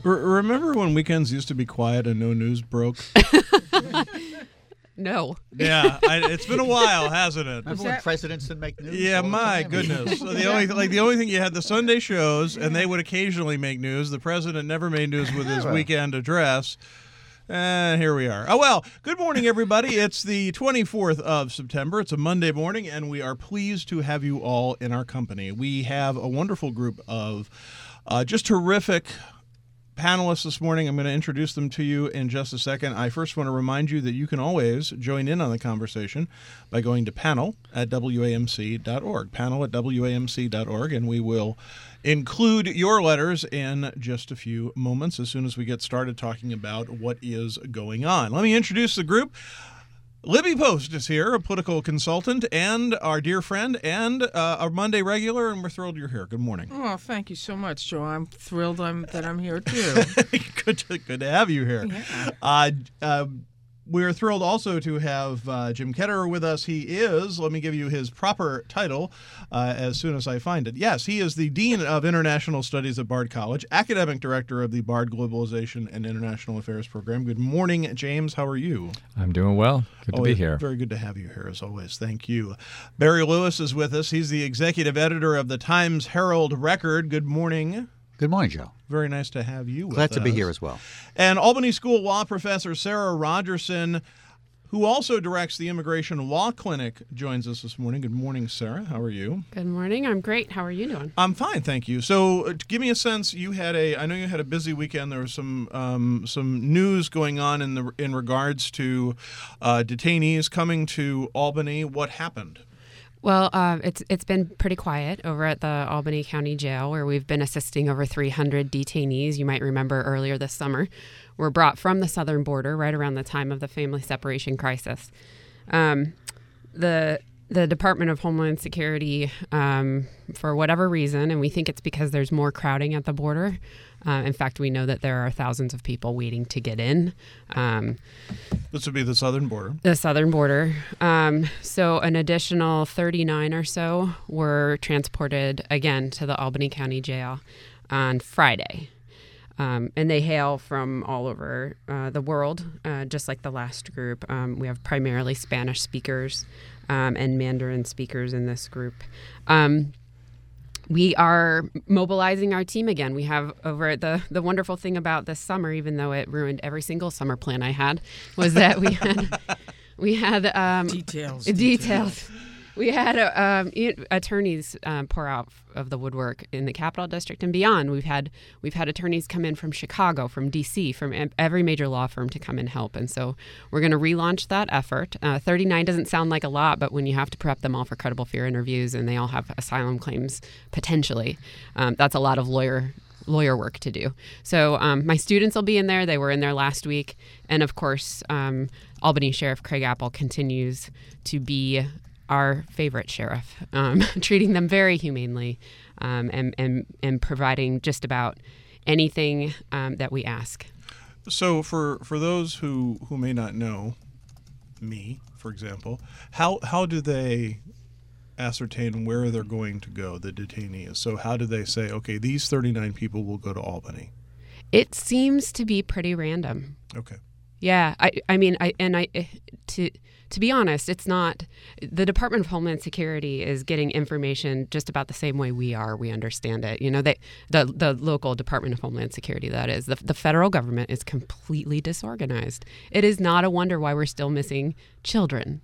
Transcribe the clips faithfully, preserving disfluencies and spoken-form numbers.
R- remember when weekends used to be quiet and no news broke? No. Yeah, I, it's been a while, hasn't it? Remember when presidents didn't make news? Yeah, all the my time? goodness. So the only like the only thing you had the Sunday shows, and they would occasionally make news. The president never made news with his Yeah. weekend address. And here we are. Oh, well, good morning, everybody. It's the twenty-fourth of September. It's a Monday morning, and we are pleased to have you all in our company. We have a wonderful group of uh, just terrific panelists this morning. I'm going to introduce them to you in just a second. I first want to remind you that you can always join in on the conversation by going to panel at W A M C dot org, panel at W A M C dot org, and we will include your letters in just a few moments as soon as we get started talking about what is going on. Let me introduce the group. Libby Post is here, a political consultant, and our dear friend, and uh, our Monday regular, and we're thrilled you're here. Good morning. Oh, thank you so much, Joe. I'm thrilled I'm, that I'm here, too. good, to, good to have you here. Yeah. Uh, uh, we're thrilled also to have uh, Jim Ketterer with us. He is, let me give you his proper title uh, as soon as I find it. Yes, he is the Dean of International Studies at Bard College, Academic Director of the Bard Globalization and International Affairs Program. Good morning, James. How are you? I'm doing well. Good to oh, be here. Very good to have you here, as always. Thank you. Barry Lewis is with us. He's the Executive Editor of the Times Herald Record. Good morning. Good morning, Joe. Very nice to have you with Glad us. to be here as well. And Albany School Law Professor Sarah Rogerson, who also directs the Immigration Law Clinic, joins us this morning. Good morning, Sarah. How are you? Good morning. I'm great. How are you doing? I'm fine, thank you. So, uh, to give me a sense, you had a. I know you had a busy weekend. There was some um, some news going on in the in regards to uh, detainees coming to Albany. What happened? Well, uh, it's it's been pretty quiet over at the Albany County Jail, where we've been assisting over three hundred detainees. You might remember earlier this summer were brought from the southern border right around the time of the family separation crisis. Um, the the Department of Homeland Security, um, for whatever reason, and we think it's because there's more crowding at the border. Uh, in fact, we know that there are thousands of people waiting to get in. Um, This would be the southern border. The southern border. Um, so an additional thirty-nine or so were transported again to the Albany County Jail on Friday. Um, and they hail from all over uh, the world, uh, just like the last group. Um, we have primarily Spanish speakers um, and Mandarin speakers in this group. Um, We are mobilizing our team again. We have over the the wonderful thing about this summer, even though it ruined every single summer plan I had, was that we had we had um, Details. details. We had uh, um, attorneys um, pour out of the woodwork in the Capital District and beyond. We've had we've had attorneys come in from Chicago, from D C, from every major law firm to come and help. And so we're going to relaunch that effort. Uh, thirty-nine doesn't sound like a lot, but when you have to prep them all for credible fear interviews and they all have asylum claims potentially, um, that's a lot of lawyer lawyer work to do. So um, my students will be in there. They were in there last week. And of course, um, Albany Sheriff Craig Apple continues to be our favorite sheriff, um, treating them very humanely um, and, and, and providing just about anything um, that we ask. So for, for those who, who may not know, me, for example, how how do they ascertain where they're going to go, the detainees? So how do they say, okay, these thirty-nine people will go to Albany? It seems to be pretty random. Okay. Yeah, I I mean, I and I to to be honest, it's not. The Department of Homeland Security is getting information just about the same way we are. We understand it. You know, they the the local Department of Homeland Security, that is, the the federal government is completely disorganized. It is not a wonder why we're still missing children.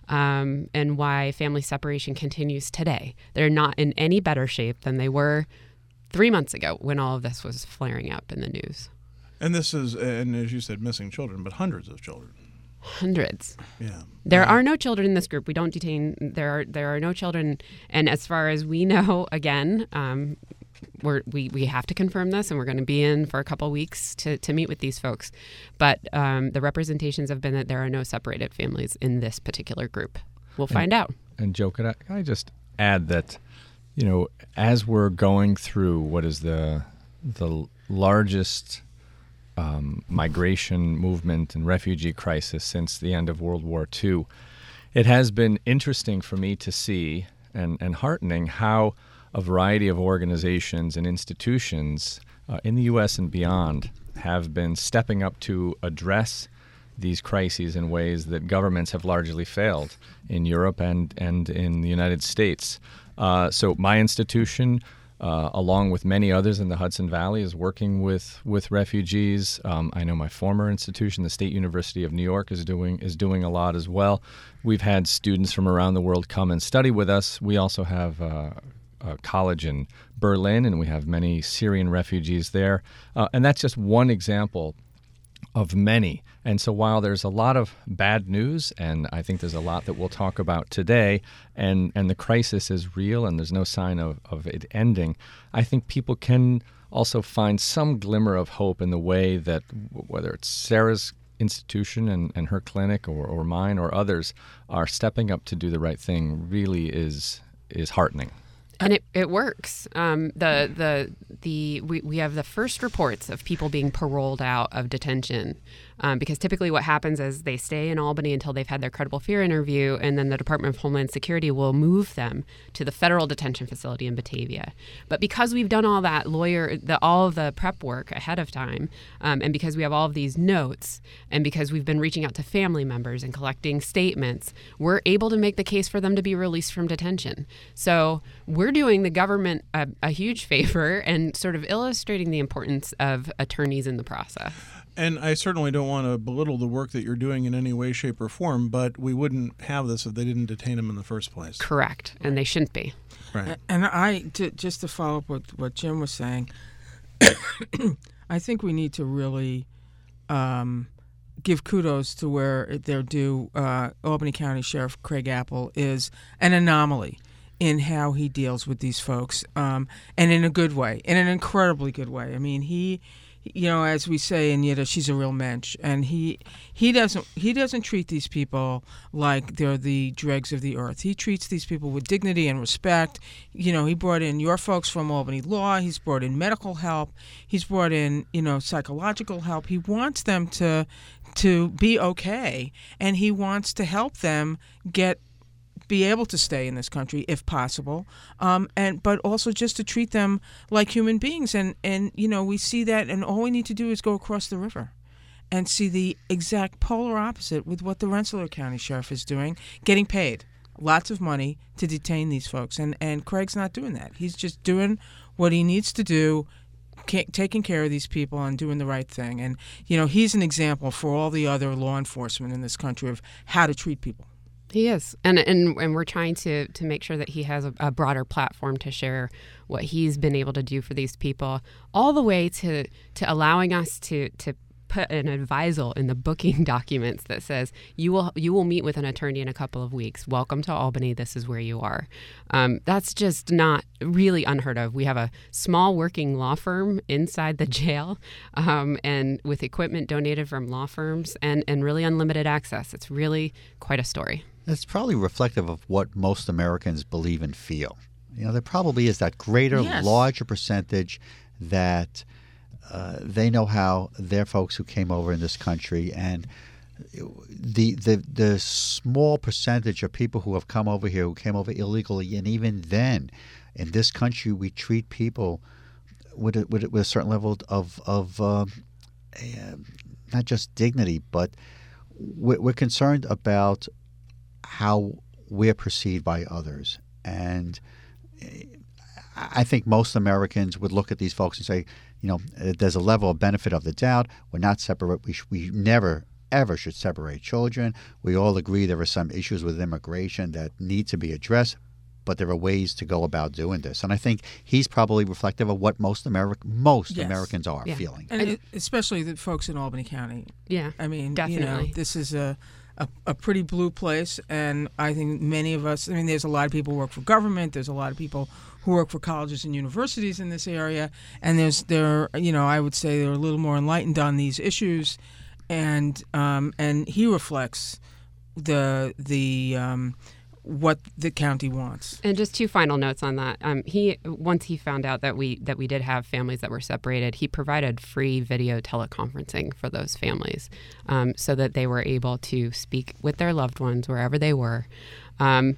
Um, and why family separation continues today. They're not in any better shape than they were three months ago when all of this was flaring up in the news. And this is, and as you said, missing children, but hundreds of children. Hundreds. Yeah. There yeah. are no children in this group. We don't detain. There are there are no children. And as far as we know, again, um, we're, we we have to confirm this, and we're going to be in for a couple of weeks to, to meet with these folks. But um, the representations have been that there are no separated families in this particular group. We'll and, find out. And Joe, could I, can I just add that, you know, as we're going through what is the the largest um, migration movement and refugee crisis since the end of World War Two, it has been interesting for me to see and, and heartening how a variety of organizations and institutions uh, in the U S and beyond have been stepping up to address these crises in ways that governments have largely failed in Europe and, and in the United States. Uh, so my institution, uh, along with many others in the Hudson Valley, is working with, with refugees. Um, I know my former institution, the State University of New York, is doing is doing a lot as well. We've had students from around the world come and study with us. We also have uh, a college in Berlin, and we have many Syrian refugees there. Uh, and that's just one example of many. And so while there's a lot of bad news, and I think there's a lot that we'll talk about today, and, and the crisis is real and there's no sign of, of it ending, I think people can also find some glimmer of hope in the way that, whether it's Sarah's institution and, and her clinic or, or mine or others are stepping up to do the right thing, really is is heartening. And it, it works. Um, the the the we, we have the first reports of people being paroled out of detention, um, because typically what happens is they stay in Albany until they've had their credible fear interview, and then the Department of Homeland Security will move them to the federal detention facility in Batavia. But because we've done all that lawyer, the, all of the prep work ahead of time, um, and because we have all of these notes, and because we've been reaching out to family members and collecting statements, we're able to make the case for them to be released from detention. So we're doing the government a, a huge favor and sort of illustrating the importance of attorneys in the process. And I certainly don't want to belittle the work that you're doing in any way, shape, or form, but we wouldn't have this if they didn't detain him in the first place. Correct, and they shouldn't be. Right. And I, to, just to follow up with what Jim was saying, I think we need to really um, give kudos to where they're due. Uh, Albany County Sheriff Craig Apple is an anomaly in how he deals with these folks, um, and in a good way, in an incredibly good way. I mean, he, you know, as we say in Yiddish, he's a real mensch, and he he doesn't he doesn't treat these people like they're the dregs of the earth. He treats these people with dignity and respect. You know, he brought in your folks from Albany Law. He's brought in medical help. He's brought in, you know, psychological help. He wants them to to be okay, and he wants to help them get. Be able to stay in this country if possible, um, and but also just to treat them like human beings. And, and, you know, we see that, and all we need to do is go across the river and see the exact polar opposite with what the Rensselaer County Sheriff is doing, getting paid lots of money to detain these folks. And, and Craig's not doing that. He's just doing what he needs to do, taking care of these people and doing the right thing. And, you know, he's an example for all the other law enforcement in this country of how to treat people. He is, and and and we're trying to to make sure that he has a, a broader platform to share what he's been able to do for these people, all the way to to allowing us to to put an advisal in the booking documents that says you will you will meet with an attorney in a couple of weeks. Welcome to Albany. This is where you are. Um, that's just not really unheard of. We have a small working law firm inside the jail, um, and with equipment donated from law firms and and really unlimited access. It's really quite a story. It's probably reflective of what most Americans believe and feel. You know, there probably is that greater, yes. larger percentage that uh, they know how their folks who came over in this country, and the the the small percentage of people who have come over here who came over illegally, and even then, in this country, we treat people with a, with a, with a certain level of of uh, uh, not just dignity, but we're, we're concerned about how we're perceived by others. And I think most Americans would look at these folks and say, you know, there's a level of benefit of the doubt. We're not separate. We, sh- we never, ever should separate children. We all agree there are some issues with immigration that need to be addressed, but there are ways to go about doing this. And I think he's probably reflective of what most Ameri- most Yes. Americans are Yeah. feeling. And it, especially the folks in Albany County. Yeah, I mean, definitely. you know, this is a, a a pretty blue place, and I think many of us, I mean, there's a lot of people who work for government, there's a lot of people who work for colleges and universities in this area, and there's, there, you know, I would say they're a little more enlightened on these issues, and um, and he reflects the, the um, what the county wants. And just two final notes on that. Um, he once he found out that we that we did have families that were separated, he provided free video teleconferencing for those families, um, so that they were able to speak with their loved ones wherever they were. Um,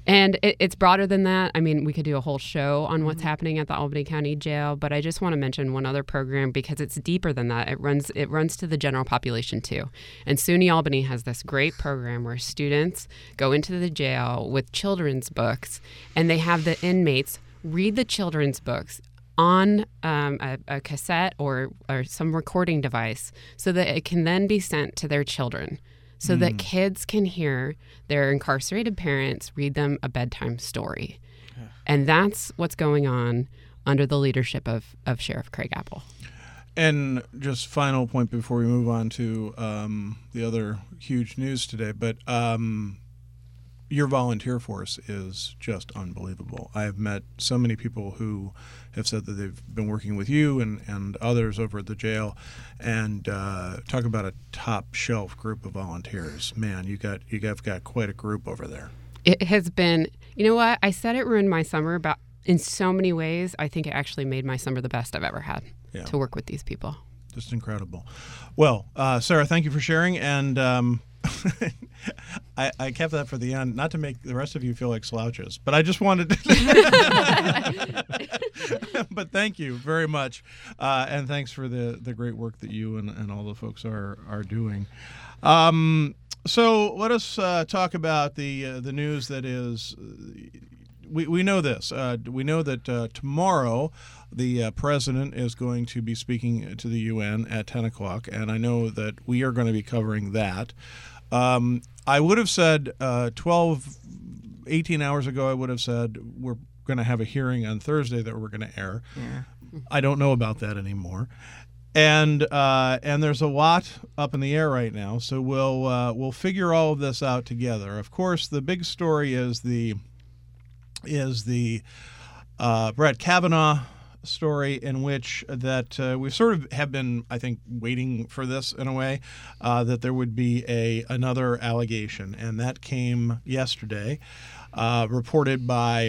And it, it's broader than that. I mean, we could do a whole show on what's mm-hmm. happening at the Albany County Jail, but I just want to mention one other program because it's deeper than that. It runs it runs to the general population too. And SUNY Albany has this great program where students go into the jail with children's books, and they have the inmates read the children's books on um, a, a cassette or, or some recording device so that it can then be sent to their children so mm. that kids can hear their incarcerated parents read them a bedtime story. Yeah. And that's what's going on under the leadership of, of Sheriff Craig Apple. And just final point before we move on to um, the other huge news today, but um, your volunteer force is just unbelievable. I have met so many people who have said that they've been working with you and, and others over at the jail, and uh, talk about a top shelf group of volunteers. Man, you got you have got quite a group over there. It has been, you know what? I said it ruined my summer, but in so many ways, I think it actually made my summer the best I've ever had yeah. to work with these people. Just incredible. Well, uh, Sarah, thank you for sharing, and um, I, I kept that for the end, not to make the rest of you feel like slouches, but I just wanted to. But thank you very much, uh, and thanks for the, the great work that you and, and all the folks are are doing. Um, so let us uh, talk about the uh, the news that is. We we know this. Uh, we know that uh, tomorrow the uh, president is going to be speaking to the U N at ten o'clock, and I know that we are going to be covering that. Um, I would have said uh, twelve, eighteen hours ago, I would have said we're going to have a hearing on Thursday that we're going to air. Yeah. I don't know about that anymore. And uh, and there's a lot up in the air right now, so we'll uh, we'll figure all of this out together. Of course, the big story is the is the uh, Brett Kavanaugh story, in which that uh, we sort of have been, I think, waiting for this in a way, uh, that there would be a another allegation, and that came yesterday, uh, reported by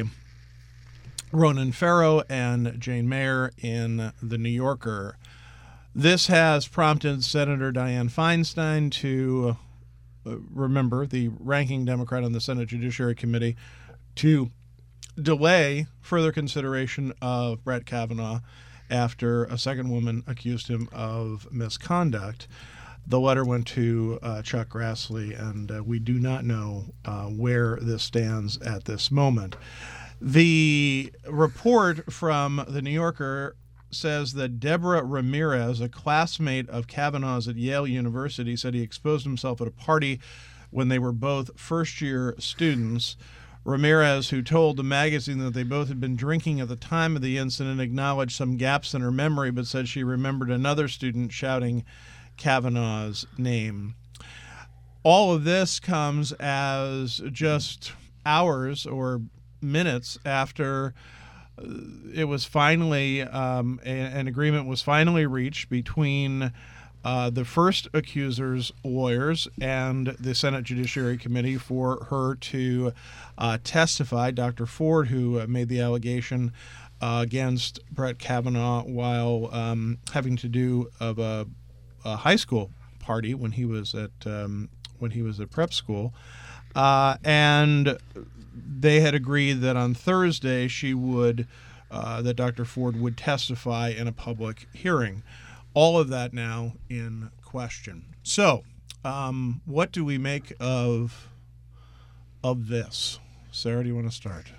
Ronan Farrow and Jane Mayer in The New Yorker. This has prompted Senator Dianne Feinstein to uh, remember, the ranking Democrat on the Senate Judiciary Committee, to delay further consideration of Brett Kavanaugh after a second woman accused him of misconduct. The letter went to uh, Chuck Grassley, and uh, we do not know uh, where this stands at this moment. The report from The New Yorker says that Deborah Ramirez, a classmate of Kavanaugh's at Yale University, said he exposed himself at a party when they were both first-year students. Ramirez, who told the magazine that they both had been drinking at the time of the incident, acknowledged some gaps in her memory, but said she remembered another student shouting Kavanaugh's name. All of this comes as just hours or minutes after it was finally, um, a, an agreement was finally reached between Uh, the first accuser's lawyers and the Senate Judiciary Committee for her to uh, testify. Doctor Ford, who uh, made the allegation uh, against Brett Kavanaugh while um, having to do of a, a high school party when he was at um, when he was at prep school, uh, and they had agreed that on Thursday she would uh, that Doctor Ford would testify in a public hearing. All of that now in question. So, um, what do we make of of this? Sarah, do you want to start?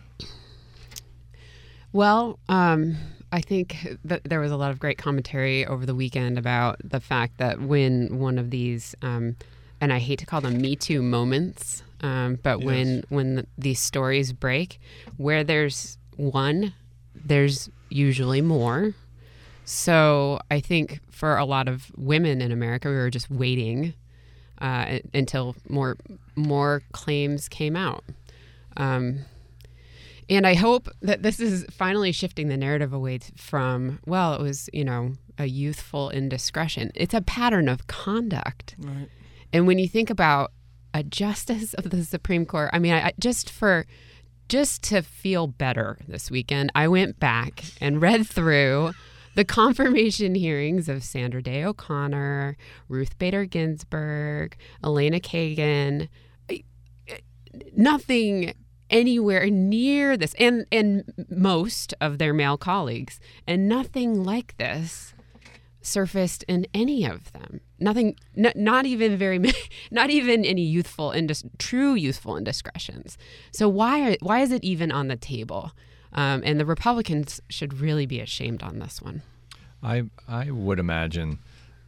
Well, um, I think that there was a lot of great commentary over the weekend about the fact that when one of these, um, and I hate to call them Me Too moments, um, but yes. when when these stories break, where there's one, there's usually more. So I think for a lot of women in America, we were just waiting uh, until more more claims came out. Um, and I hope that this is finally shifting the narrative away from, well, it was, you know, a youthful indiscretion. It's a pattern of conduct. Right. And when you think about a justice of the Supreme Court, I mean, I, I, just for just to feel better this weekend, I went back and read through the confirmation hearings of Sandra Day O'Connor, Ruth Bader Ginsburg, Elena Kagan. Nothing anywhere near this, and and most of their male colleagues, and nothing like this surfaced in any of them. Nothing, n- not even very, not even any youthful, indis- true youthful indiscretions. So why are, why is it even on the table? Um, and the Republicans should really be ashamed on this one. I I would imagine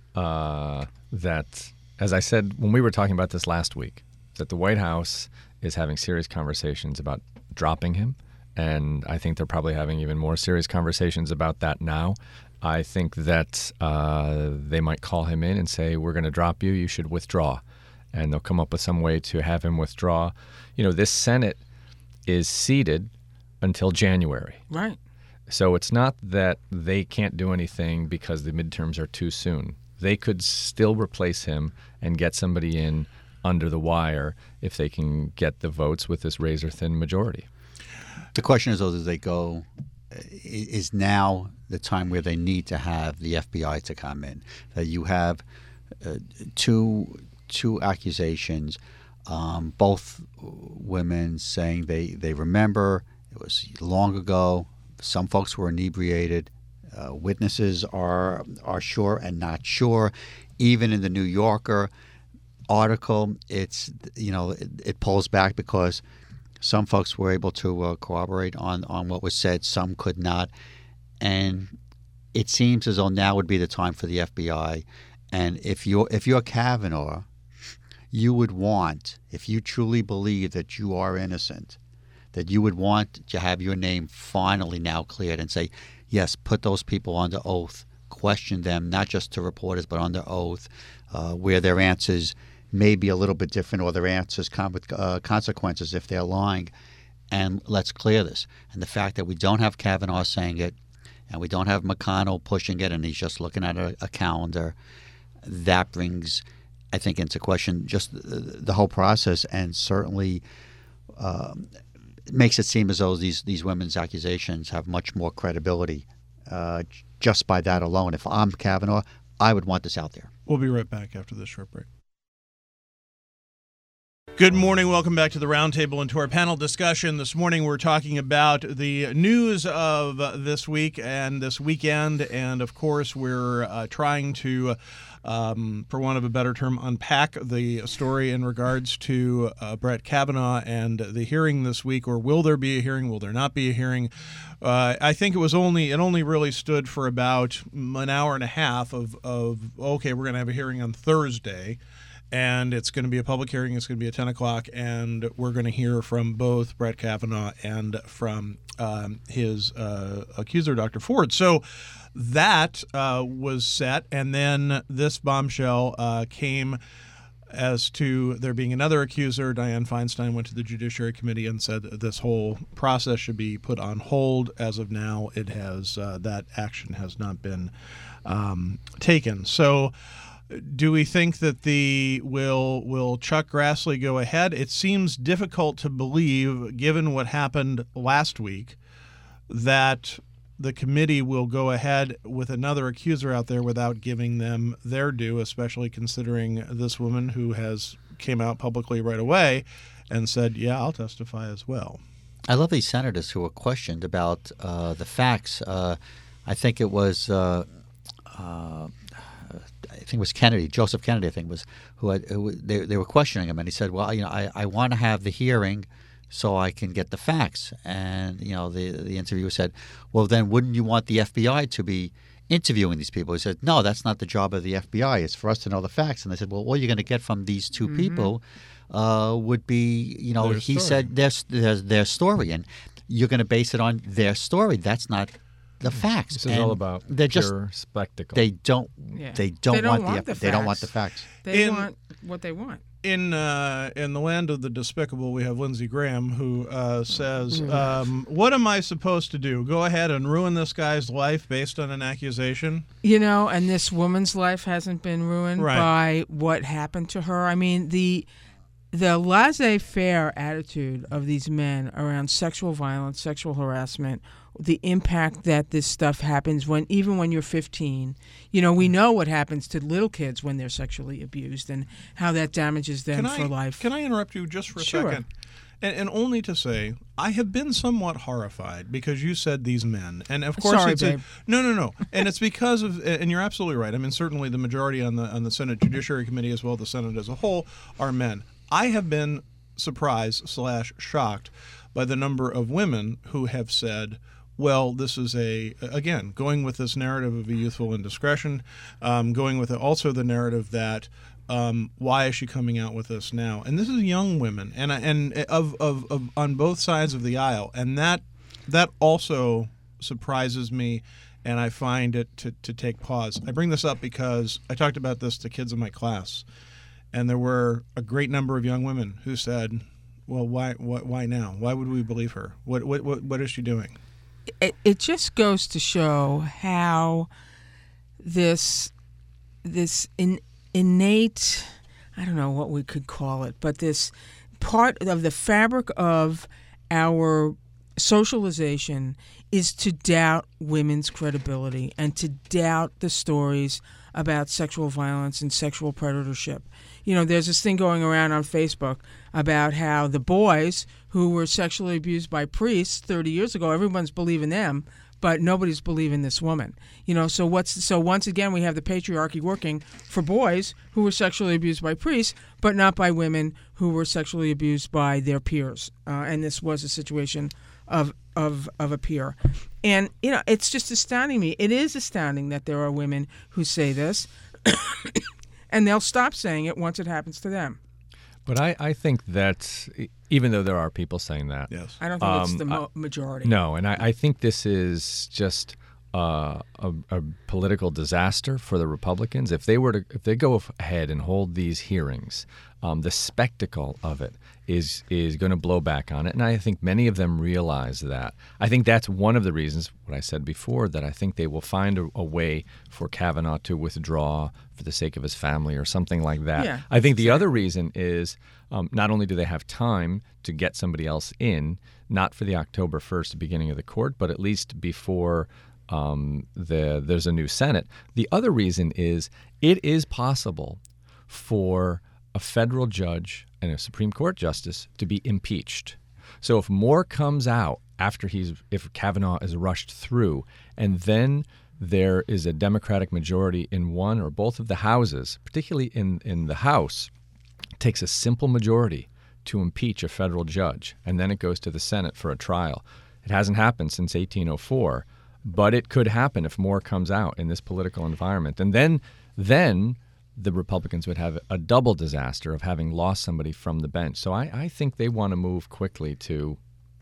uh, that, as I said when we were talking about this last week, that the White House is having serious conversations about dropping him, and I think they're probably having even more serious conversations about that now. I think that uh, they might call him in and say, we're going to drop you, you should withdraw. And they'll come up with some way to have him withdraw. You know, this Senate is seated until January. Right. So it's not that they can't do anything because the midterms are too soon. They could still replace him and get somebody in under the wire if they can get the votes with this razor-thin majority. The question is, though, do they go, is now the time where they need to have the F B I to come in? That you have uh, two two accusations, um, both women saying they, they remember it was long ago. Some folks were inebriated. Uh, witnesses are are sure and not sure. Even in the New Yorker article, it's you know it, it pulls back because some folks were able to uh, corroborate on, on what was said. Some could not. And it seems as though now would be the time for the F B I. And if you're, if you're Kavanaugh, you would want, if you truly believe that you are innocent, that you would want to have your name finally now cleared and say, yes, put those people under oath, question them, not just to reporters, but under oath, uh, where their answers may be a little bit different or their answers come with uh, consequences if they're lying. And let's clear this. And the fact that we don't have Kavanaugh saying it and we don't have McConnell pushing it and he's just looking at a, a calendar, that brings, I think, into question just the, the whole process, and certainly um, makes it seem as though these, these women's accusations have much more credibility uh, just by that alone. If I'm Kavanaugh, I would want this out there. We'll be right back after this short break. Good morning. Welcome back to the Roundtable and to our panel discussion. This morning we're talking about the news of this week and this weekend. And, of course, we're uh, trying to, um, for want of a better term, unpack the story in regards to uh, Brett Kavanaugh and the hearing this week. Or will there be a hearing? Will there not be a hearing? Uh, I think it was only it only really stood for about an hour and a half of, of okay, we're going to have a hearing on Thursday. And it's going to be a public hearing. It's going to be at ten o'clock, and we're going to hear from both Brett Kavanaugh and from um, his uh, accuser, Doctor Ford. So that uh, was set, and then this bombshell uh, came as to there being another accuser. Dianne Feinstein went to the Judiciary Committee and said that this whole process should be put on hold. As of now, it has uh, that action has not been um, taken. So. Do we think that the will will Chuck Grassley go ahead? It seems difficult to believe, given what happened last week, that the committee will go ahead with another accuser out there without giving them their due, especially considering this woman who has came out publicly right away and said, yeah, I'll testify as well. I love these senators who were questioned about uh, the facts. Uh, I think it was uh, uh, I think it was Kennedy, Joseph Kennedy, I think was who, had, who they, they were questioning him, and he said, "Well, you know, I, I want to have the hearing so I can get the facts." And you know, the the interviewer said, "Well, then wouldn't you want the F B I to be interviewing these people?" He said, "No, that's not the job of the F B I. It's for us to know the facts." And they said, "Well, all you're going to get from these two mm-hmm. people uh, would be, you know," their he story. said, their, their their story, and you're going to base it on their story. That's not the facts. This is and all about they're pure just, spectacle. They don't. Yeah. They don't, They don't want, want the, the They don't want facts. the facts. They In- want what they want. In uh, in the land of the despicable, we have Lindsey Graham, who uh, says, um, what am I supposed to do? Go ahead and ruin this guy's life based on an accusation? You know, and this woman's life hasn't been ruined Right. by what happened to her. I mean, the the laissez-faire attitude of these men around sexual violence, sexual harassment, the impact that this stuff happens when, even when you're fifteen. You know, we know what happens to little kids when they're sexually abused and how that damages them Can for I, life. Can I interrupt you just for a Sure. second? And, and only to say, I have been somewhat horrified because you said these men, and of course Sorry, it's babe. A, no, no, no, and it's because of, and you're absolutely right. I mean, certainly the majority on the on the Senate Judiciary Committee as well as the Senate as a whole are men. I have been surprised slash shocked by the number of women who have said, well, this is a, again, going with this narrative of a youthful indiscretion, um, going with also the narrative that um, why is she coming out with this now? And this is young women, and and of, of, of on both sides of the aisle, and that that also surprises me, and I find it to, to take pause. I bring this up because I talked about this to kids in my class, and there were a great number of young women who said, well, why why, why now? Why would we believe her? What what what, what is she doing? It, it just goes to show how this this in, innate, I don't know what we could call it, but this part of the fabric of our socialization is to doubt women's credibility and to doubt the stories about sexual violence and sexual predatorship. You know, there's this thing going around on Facebook about how the boys who were sexually abused by priests thirty years ago, everyone's believing them, but nobody's believing this woman. You know, so what's so once again we have the patriarchy working for boys who were sexually abused by priests, but not by women who were sexually abused by their peers. Uh, and this was a situation of of of a peer. And you know, it's just astounding me. It is astounding that there are women who say this. And they'll stop saying it once it happens to them. But I, I think that even though there are people saying that, Yes. I don't think Um, it's the mo- I- majority. no, and I, I think this is just uh, a, a political disaster for the Republicans. If they were to, if they go ahead and hold these hearings, um, the spectacle of it is is going to blow back on it, and I think many of them realize that. I think that's one of the reasons, what I said before, that I think they will find a, a way for Kavanaugh to withdraw for the sake of his family or something like that. Yeah, I think the other reason is um, not only do they have time to get somebody else in, not for the October first beginning of the court, but at least before um, the there's a new Senate. The other reason is it is possible for a federal judge and a Supreme Court justice to be impeached. So if more comes out after he's if Kavanaugh is rushed through, and then there is a Democratic majority in one or both of the houses, particularly in, in the House, it takes a simple majority to impeach a federal judge, and then it goes to the Senate for a trial. It hasn't happened since eighteen oh four, but it could happen if more comes out in this political environment. And then then the Republicans would have a double disaster of having lost somebody from the bench. So I, I think they want to move quickly to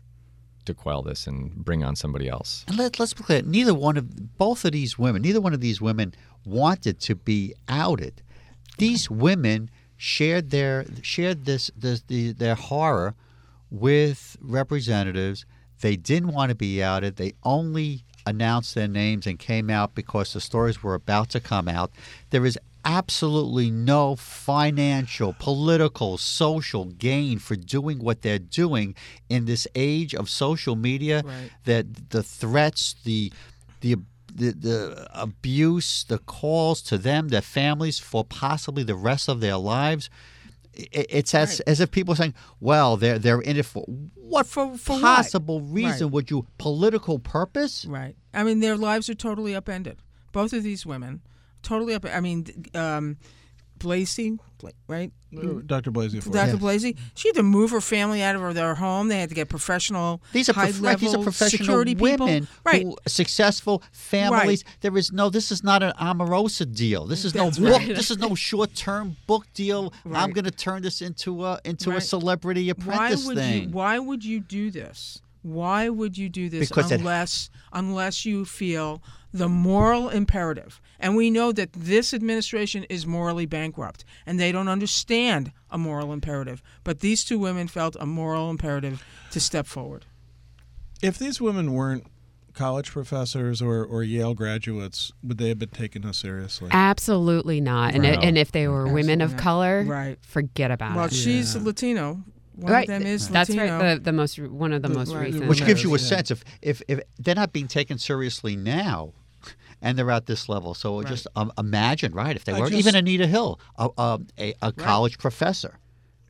to quell this and bring on somebody else. And let, let's be clear, neither one of both of these women, neither one of these women wanted to be outed. These women shared their shared this, this the, their horror with representatives. They didn't want to be outed. They only announced their names and came out because the stories were about to come out. There is absolutely no financial, political, social gain for doing what they're doing in this age of social media. Right. That the threats, the the the, the abuse, the calls to them, their families for possibly the rest of their lives. It, it's as Right. as if people are saying, "Well, they're they're in it for what For- for what? possible reason Right. would you political purpose?" Right. I mean, their lives are totally upended. Both of these women, totally up. I mean, um, Blasey, Bla- right? Doctor Blasey Ford. Doctor Blasey. She had to move her family out of their home. They had to get professional, These are, prof- right, high-level these are professional security women people. Right. who successful families. There is no. This is not an Omarosa deal. This is no That's book. right. This is no short-term book deal. I'm Right. going to turn this into a into a Right. celebrity Why apprentice would thing. you? Why would you do this? Why would you do this Because it- unless unless you feel the moral imperative? And we know that this administration is morally bankrupt, and they don't understand a moral imperative. But these two women felt a moral imperative to step forward. If these women weren't college professors or, or Yale graduates, would they have been taken as seriously? Absolutely not. And, Right. and if they were women of Absolutely not. color, Right. forget about Well, it. she's Yeah. Latino. One Right. of them is That's Latino. right. The, the most one of the most Right. recent. Which gives you a Yeah. sense of if, if they're not being taken seriously now, and they're at this level. So Right. just um, imagine, right? If they I were just- even Anita Hill, a, a, a, a college professor,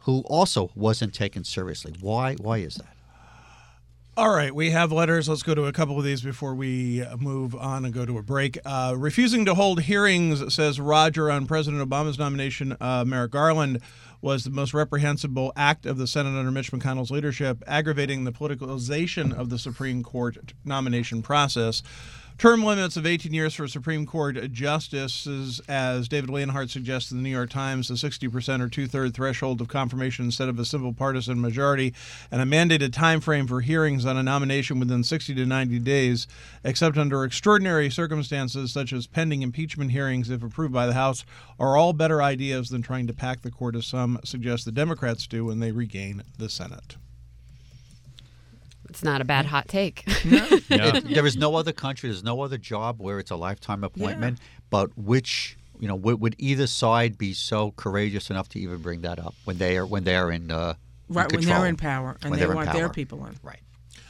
who also wasn't taken seriously. Why? Why is that? All right, we have letters. Let's go to a couple of these before we move on and go to a break. Uh, refusing to hold hearings, says Roger, on President Obama's nomination, uh, Merrick Garland, was the most reprehensible act of the Senate under Mitch McConnell's leadership, aggravating the politicalization of the Supreme Court nomination process. Term limits of eighteen years for Supreme Court justices, as David Leonhardt suggests in the New York Times, the sixty percent or two-third threshold of confirmation instead of a simple partisan majority, and a mandated time frame for hearings on a nomination within sixty to ninety days, except under extraordinary circumstances such as pending impeachment hearings if approved by the House, are all better ideas than trying to pack the court, as some suggest the Democrats do when they regain the Senate. It's not a bad hot take. Yeah. It, there is no other country, there's no other job where it's a lifetime appointment, yeah. but which, you know, would, would either side be so courageous enough to even bring that up when they are when they are in uh, right in when they're in power and when they in want power. their people in. Right.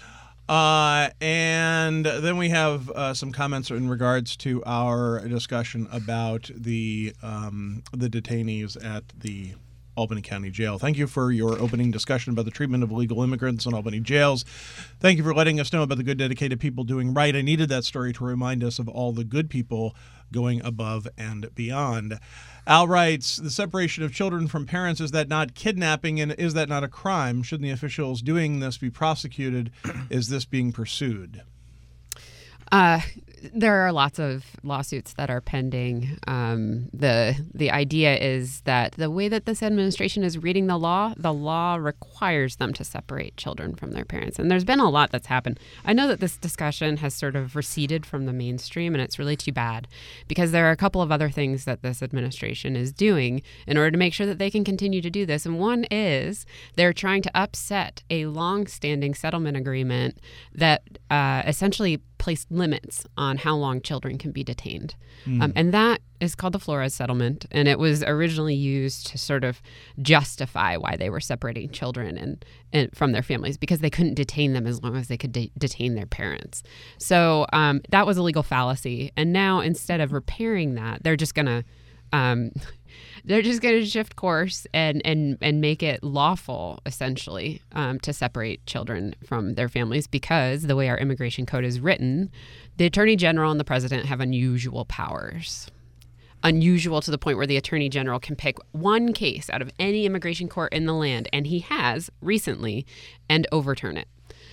Uh, and then we have uh, some comments in regards to our discussion about the um, the detainees at the Albany County Jail. Thank you for your opening discussion about the treatment of illegal immigrants in Albany jails. Thank you for letting us know about the good, dedicated people doing right. I needed that story to remind us of all the good people going above and beyond. Al writes, the separation of children from parents, is that not kidnapping, and is that not a crime? Shouldn't the officials doing this be prosecuted? Is this being pursued? Uh, there are lots of lawsuits that are pending. Um, the the idea is that the way that this administration is reading the law, the law requires them to separate children from their parents. And there's been a lot that's happened. I know that this discussion has sort of receded from the mainstream, and it's really too bad, because there are a couple of other things that this administration is doing in order to make sure that they can continue to do this. And one is they're trying to upset a long-standing settlement agreement that uh, essentially placed limits on how long children can be detained. Mm. Um, and that is called the Flores Settlement. And it was originally used to sort of justify why they were separating children and, and from their families, because they couldn't detain them as long as they could de- detain their parents. So um, that was a legal fallacy. And now, instead of repairing that, they're just going to um, they're just going to shift course and, and, and make it lawful, essentially, um, to separate children from their families, because the way our immigration code is written, the Attorney General and the President have unusual powers. Unusual to the point where the Attorney General can pick one case out of any immigration court in the land, and he has recently, and overturn it.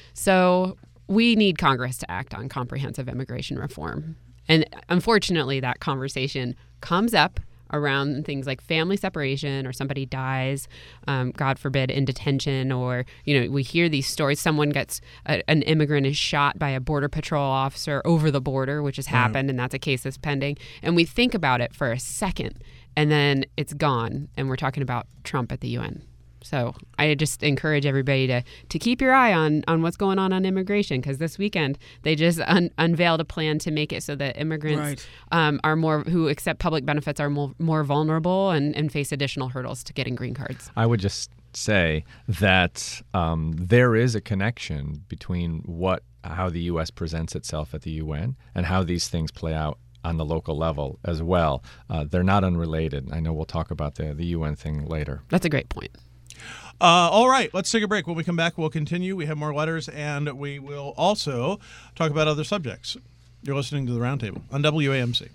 So we need Congress to act on comprehensive immigration reform. And unfortunately, that conversation comes up around things like family separation, or somebody dies, um, God forbid, in detention, or, you know, we hear these stories. Someone gets, a, an immigrant is shot by a Border Patrol officer over the border, which has happened, and that's a case that's pending. And we think about it for a second, and then it's gone, and we're talking about Trump at the U N. So I just encourage everybody to, to keep your eye on, on what's going on on immigration, because this weekend they just un- unveiled a plan to make it so that immigrants right. um, are more who accept public benefits are more, more vulnerable and, and face additional hurdles to getting green cards. I would just say that um, there is a connection between what how the U S presents itself at the U N and how these things play out on the local level as well. Uh, they're not unrelated. I know we'll talk about the, the U N thing later. That's a great point. Uh, all right, let's take a break. When we come back, we'll continue. We have more letters, and we will also talk about other subjects. You're listening to The Roundtable on W A M C.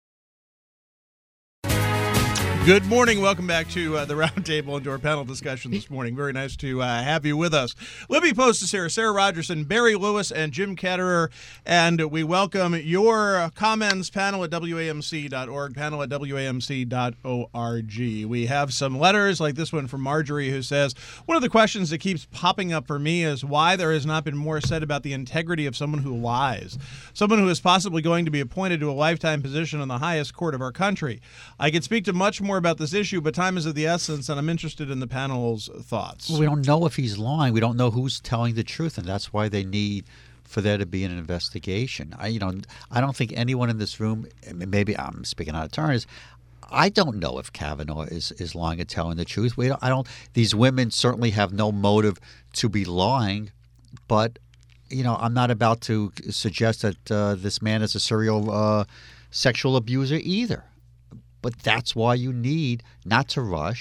Good morning. Welcome back to uh, The Roundtable and to our panel discussion this morning. Very nice to uh, have you with us. Libby Post is here, Sarah Rogerson, Barry Lewis, and Jim Ketterer. And we welcome your comments, panel at W A M C dot org, panel at W A M C dot org. We have some letters like this one from Marjorie, who says, one of the questions that keeps popping up for me is why there has not been more said about the integrity of someone who lies, someone who is possibly going to be appointed to a lifetime position in the highest court of our country. I could speak to much more about this issue, but time is of the essence, and I'm interested in the panel's thoughts. Well, we don't know if he's lying. We don't know who's telling the truth, and that's why they need for there to be an investigation. I, you know, I don't think anyone in this room, maybe I'm speaking out of turn, is I don't know if Kavanaugh is, is lying and telling the truth. We don't, I don't. These women certainly have no motive to be lying, but you know, I'm not about to suggest that uh, this man is a serial uh, sexual abuser either. But that's why you need not to rush,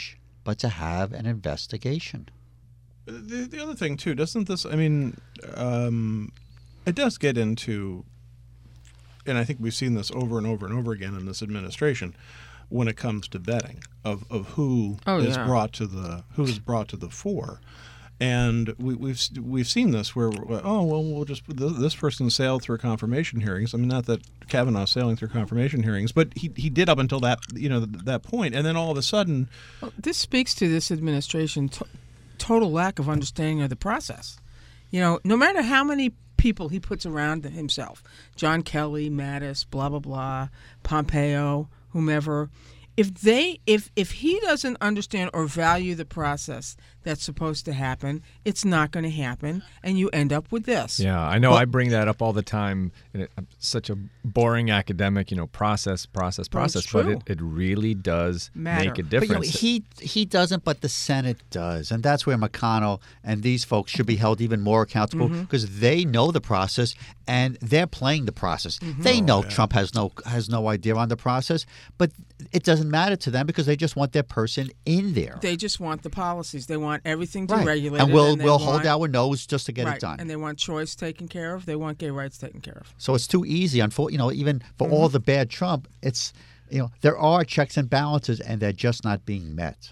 but to have an investigation. The, the other thing, too, doesn't this, I mean, um, it does get into, and I think we've seen this over and over and over again in this administration, when it comes to vetting of, of who Oh, is yeah. brought to the who is brought to the fore. And we, we've we've seen this where we're, oh well we'll just this person sailed through confirmation hearings. I mean, not that Kavanaugh's sailing through confirmation hearings, but he he did up until that you know that point, and then all of a sudden, Well, this speaks to this administration to- total lack of understanding of the process. You know, no matter how many people he puts around himself, John Kelly, Mattis, blah blah blah, Pompeo, whomever, if they if if he doesn't understand or value the process that's supposed to happen, it's not going to happen, and you end up with this. Yeah, I know. I bring that up all the time. And it, I'm such a boring academic, you know, process, process, But it's process. But it, true. it really does Matter. make a But you know, difference. he he doesn't, but the Senate does, and that's where McConnell and these folks should be held even more accountable because they know the process and they're playing the process. They know Trump has no has no idea on the process, but it doesn't matter to them because they just want their person in there. They just want the policies. They want everything Right. deregulated. And we'll they we'll want, hold our nose just to get right, it done. And they want choice taken care of. They want gay rights taken care of. So it's too easy. Unfor- you know, even for all the bad Trump, it's you know there are checks and balances, and they're just not being met.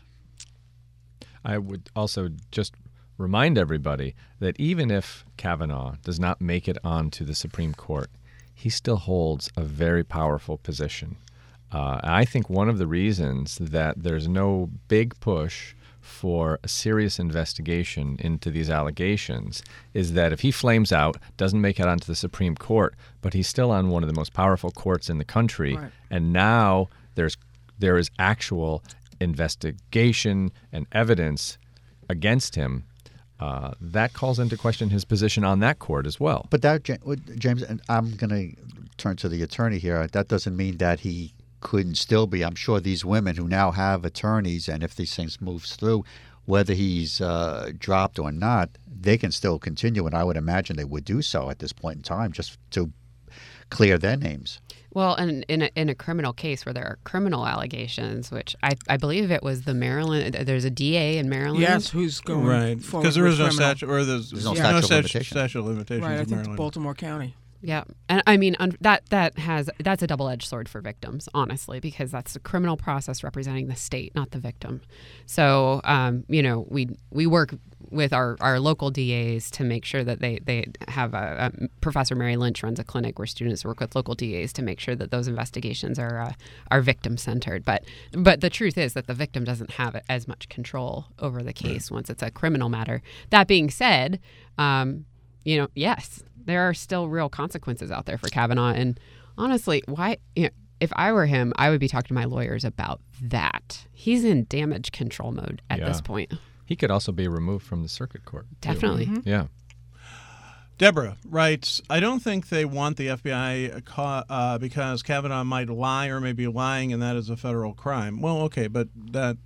I would also just remind everybody that even if Kavanaugh does not make it onto the Supreme Court, he still holds a very powerful position. Uh, I think one of the reasons that there's no big push for a serious investigation into these allegations is that if he flames out, doesn't make it onto the Supreme Court, but he's still on one of the most powerful courts in the country, Right. and now there's there is actual investigation and evidence against him, uh, that calls into question his position on that court as well. But that, Ja- what- James, and I'm going to turn to the attorney here. That doesn't mean that he couldn't still be. I'm sure these women who now have attorneys, and if these things moves through, whether he's uh, dropped or not, they can still continue, and I would imagine they would do so at this point in time, just to clear their names. Well, and in a, in a criminal case where there are criminal allegations, which I, I believe it was the Maryland, there's a D A in Maryland. Yes, who's going right? forward Because there with is no criminal. statute, or there's, There's no no statute of statute, limitations. statute of limitations Right, I in think Maryland. Baltimore County. Yeah, and I mean un- that that has that's a double-edged sword for victims, honestly, because that's the criminal process representing the state, not the victim. So, um, you know, we we work with our, our local D As to make sure that they they have a, a Professor Mary Lynch runs a clinic where students work with local D As to make sure that those investigations are uh, are victim centered. But but the truth is that the victim doesn't have as much control over the case once it's a criminal matter. That being said, um, you know, yes. There are still real consequences out there for Kavanaugh. And honestly, why, you know, if I were him, I would be talking to my lawyers about that. He's in damage control mode at Yeah. this point. He could also be removed from the circuit court. too. Definitely. Yeah. Deborah writes, I don't think they want the F B I ca- uh, because Kavanaugh might lie or may be lying, and that is a federal crime. Well, okay, but that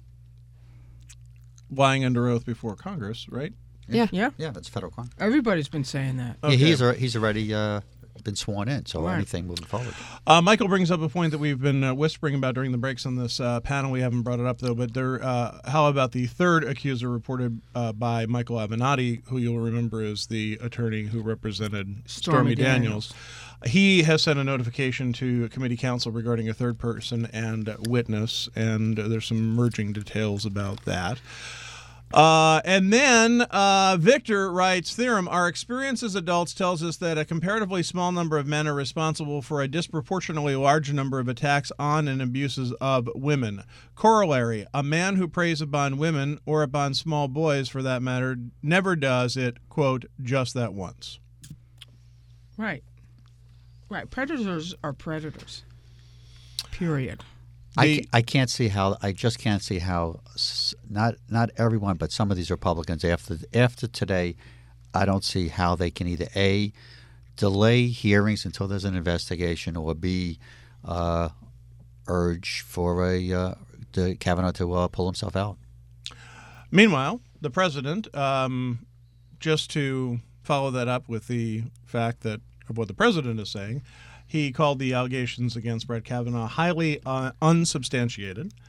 lying under oath before Congress, right? Yeah. Yeah, Yeah, that's federal crime. everybody's been saying that. Okay. Yeah, he's, al- he's already uh, been sworn in, so Right. anything moving forward. Uh, Michael brings up a point that we've been uh, whispering about during the breaks on this uh, panel. We haven't brought it up, though, but there. Uh, how about the third accuser reported uh, by Michael Avenatti, who you'll remember is the attorney who represented Stormy, Stormy Daniels. He has sent a notification to committee counsel regarding a third person and witness, and uh, there's some merging details about that. Uh, and then uh, Victor writes, Theorem, our experience as adults tells us that a comparatively small number of men are responsible for a disproportionately large number of attacks on and abuses of women. Corollary, a man who preys upon women, or upon small boys for that matter, never does it, quote, just that once. Right. Right. Predators are predators. Period. I, The- ca- I can't see how I just can't see how s- not not everyone, but some of these Republicans after after today, I don't see how they can either A, delay hearings until there's an investigation, or B, uh, urge for a uh, the Kavanaugh to uh, pull himself out. Meanwhile, the president, um, just to follow that up with the fact that of what the president is saying, he called the allegations against Brett Kavanaugh highly uh, unsubstantiated.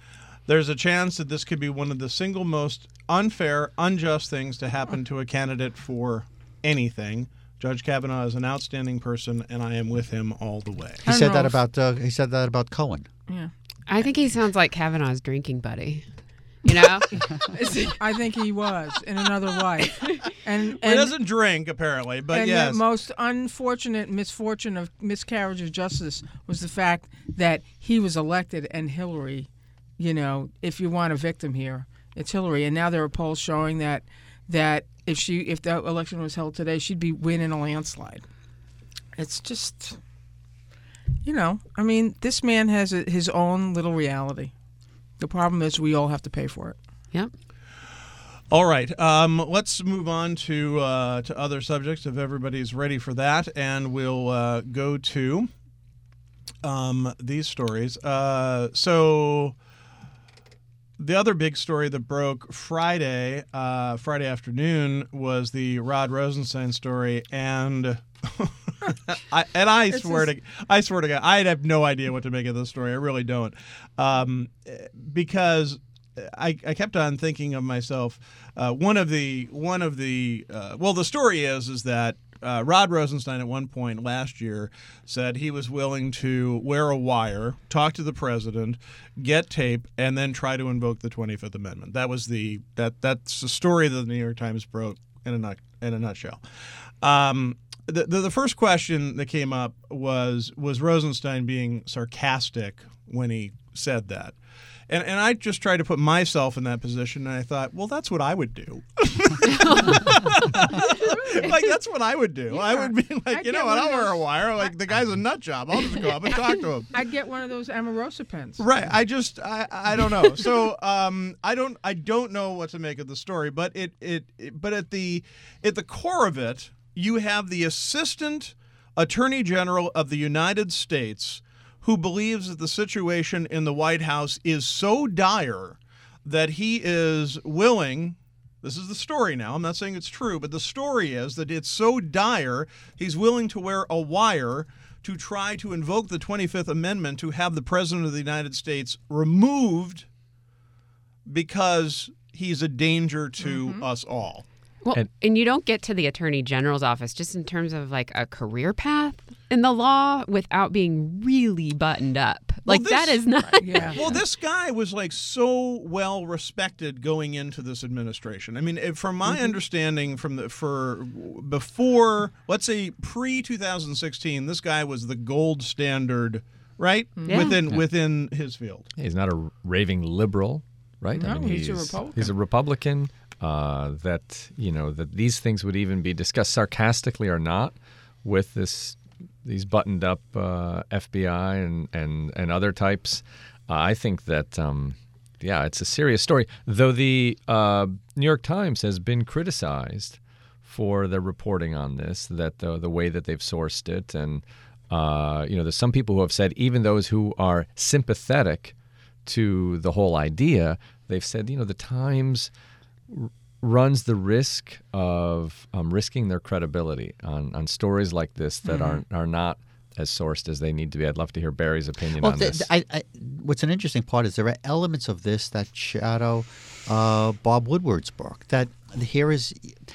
there's a chance that this could be one of the single most unfair, unjust things to happen to a candidate for anything. Judge Kavanaugh is an outstanding person, and I am with him all the way. He I said don't that know if- about uh, he said that about Cohen. Yeah. I think he sounds like Kavanaugh's drinking buddy. You know? I think he was in another life. And, Well, and he doesn't drink, apparently, but and yes. the most unfortunate misfortune of miscarriage of justice was the fact that he was elected and Hillary, you know, if you want a victim here, it's Hillary. And now there are polls showing that that if she if the election was held today, she'd be winning a landslide. It's just, you know, I mean, this man has a, his own little reality. The problem is we all have to pay for it. Yep. All right, um, let's move on to uh, to other subjects if everybody's ready for that, and we'll uh, go to um, these stories. Uh, so the other big story that broke Friday, uh, Friday afternoon, was the Rod Rosenstein story, and I, and I It's swear just- to I swear to God, I have no idea what to make of this story. I really don't, um, because I, I kept on thinking of myself. Uh, one of the one of the uh, well, the story is is that uh, Rod Rosenstein at one point last year said he was willing to wear a wire, talk to the president, get tape, and then try to invoke the twenty-fifth Amendment. That was the that that's the story that the New York Times broke in a nut, in a nutshell. Um, the, the the first question that came up was was Rosenstein being sarcastic when he said that. And and I just tried to put myself in that position, and I thought, well, that's what I would do. Like, that's what I would do. I would be like, I'd you know get what, one I'll of wear a those- wire. Like, the guy's a nut job. I'll just go up and talk to him. I'd get one of those Amorosa pens. Right. I just I, I don't know. So um I don't I don't know what to make of the story, but it, it it but at the at the core of it, you have the Assistant Attorney General of the United States who believes that the situation in the White House is so dire that he is willing. This is the story now. I'm not saying it's true, but the story is that it's so dire he's willing to wear a wire to try to invoke the twenty-fifth Amendment to have the President of the United States removed because he's a danger to Mm-hmm. us all. Well, and, And- you don't get to the attorney general's office just in terms of like a career path in the law without being really buttoned up. Like this- that is not. Yeah. Well, this guy was like so well respected going into this administration. I mean, if- from my Mm-hmm. understanding, from the for before, let's say pre twenty sixteen, this guy was the gold standard, right? Yeah. Within within his field. He's not a raving liberal, right? No, he's a Republican. He's a Republican. Uh, that you know that these things would even be discussed sarcastically or not with this these buttoned up uh, F B I and and and other types. Uh, I think that um, yeah, it's a serious story. Though the uh, New York Times has been criticized for their reporting on this, that the the way that they've sourced it, and uh, you know, there's some people who have said, even those who are sympathetic to the whole idea, they've said, you know, the Times r- runs the risk of um, risking their credibility on, on stories like this that Mm-hmm. are are not as sourced as they need to be. I'd love to hear Barry's opinion Well, on th- this. I, I, what's an interesting part is there are elements of this that shadow uh, Bob Woodward's book. That here is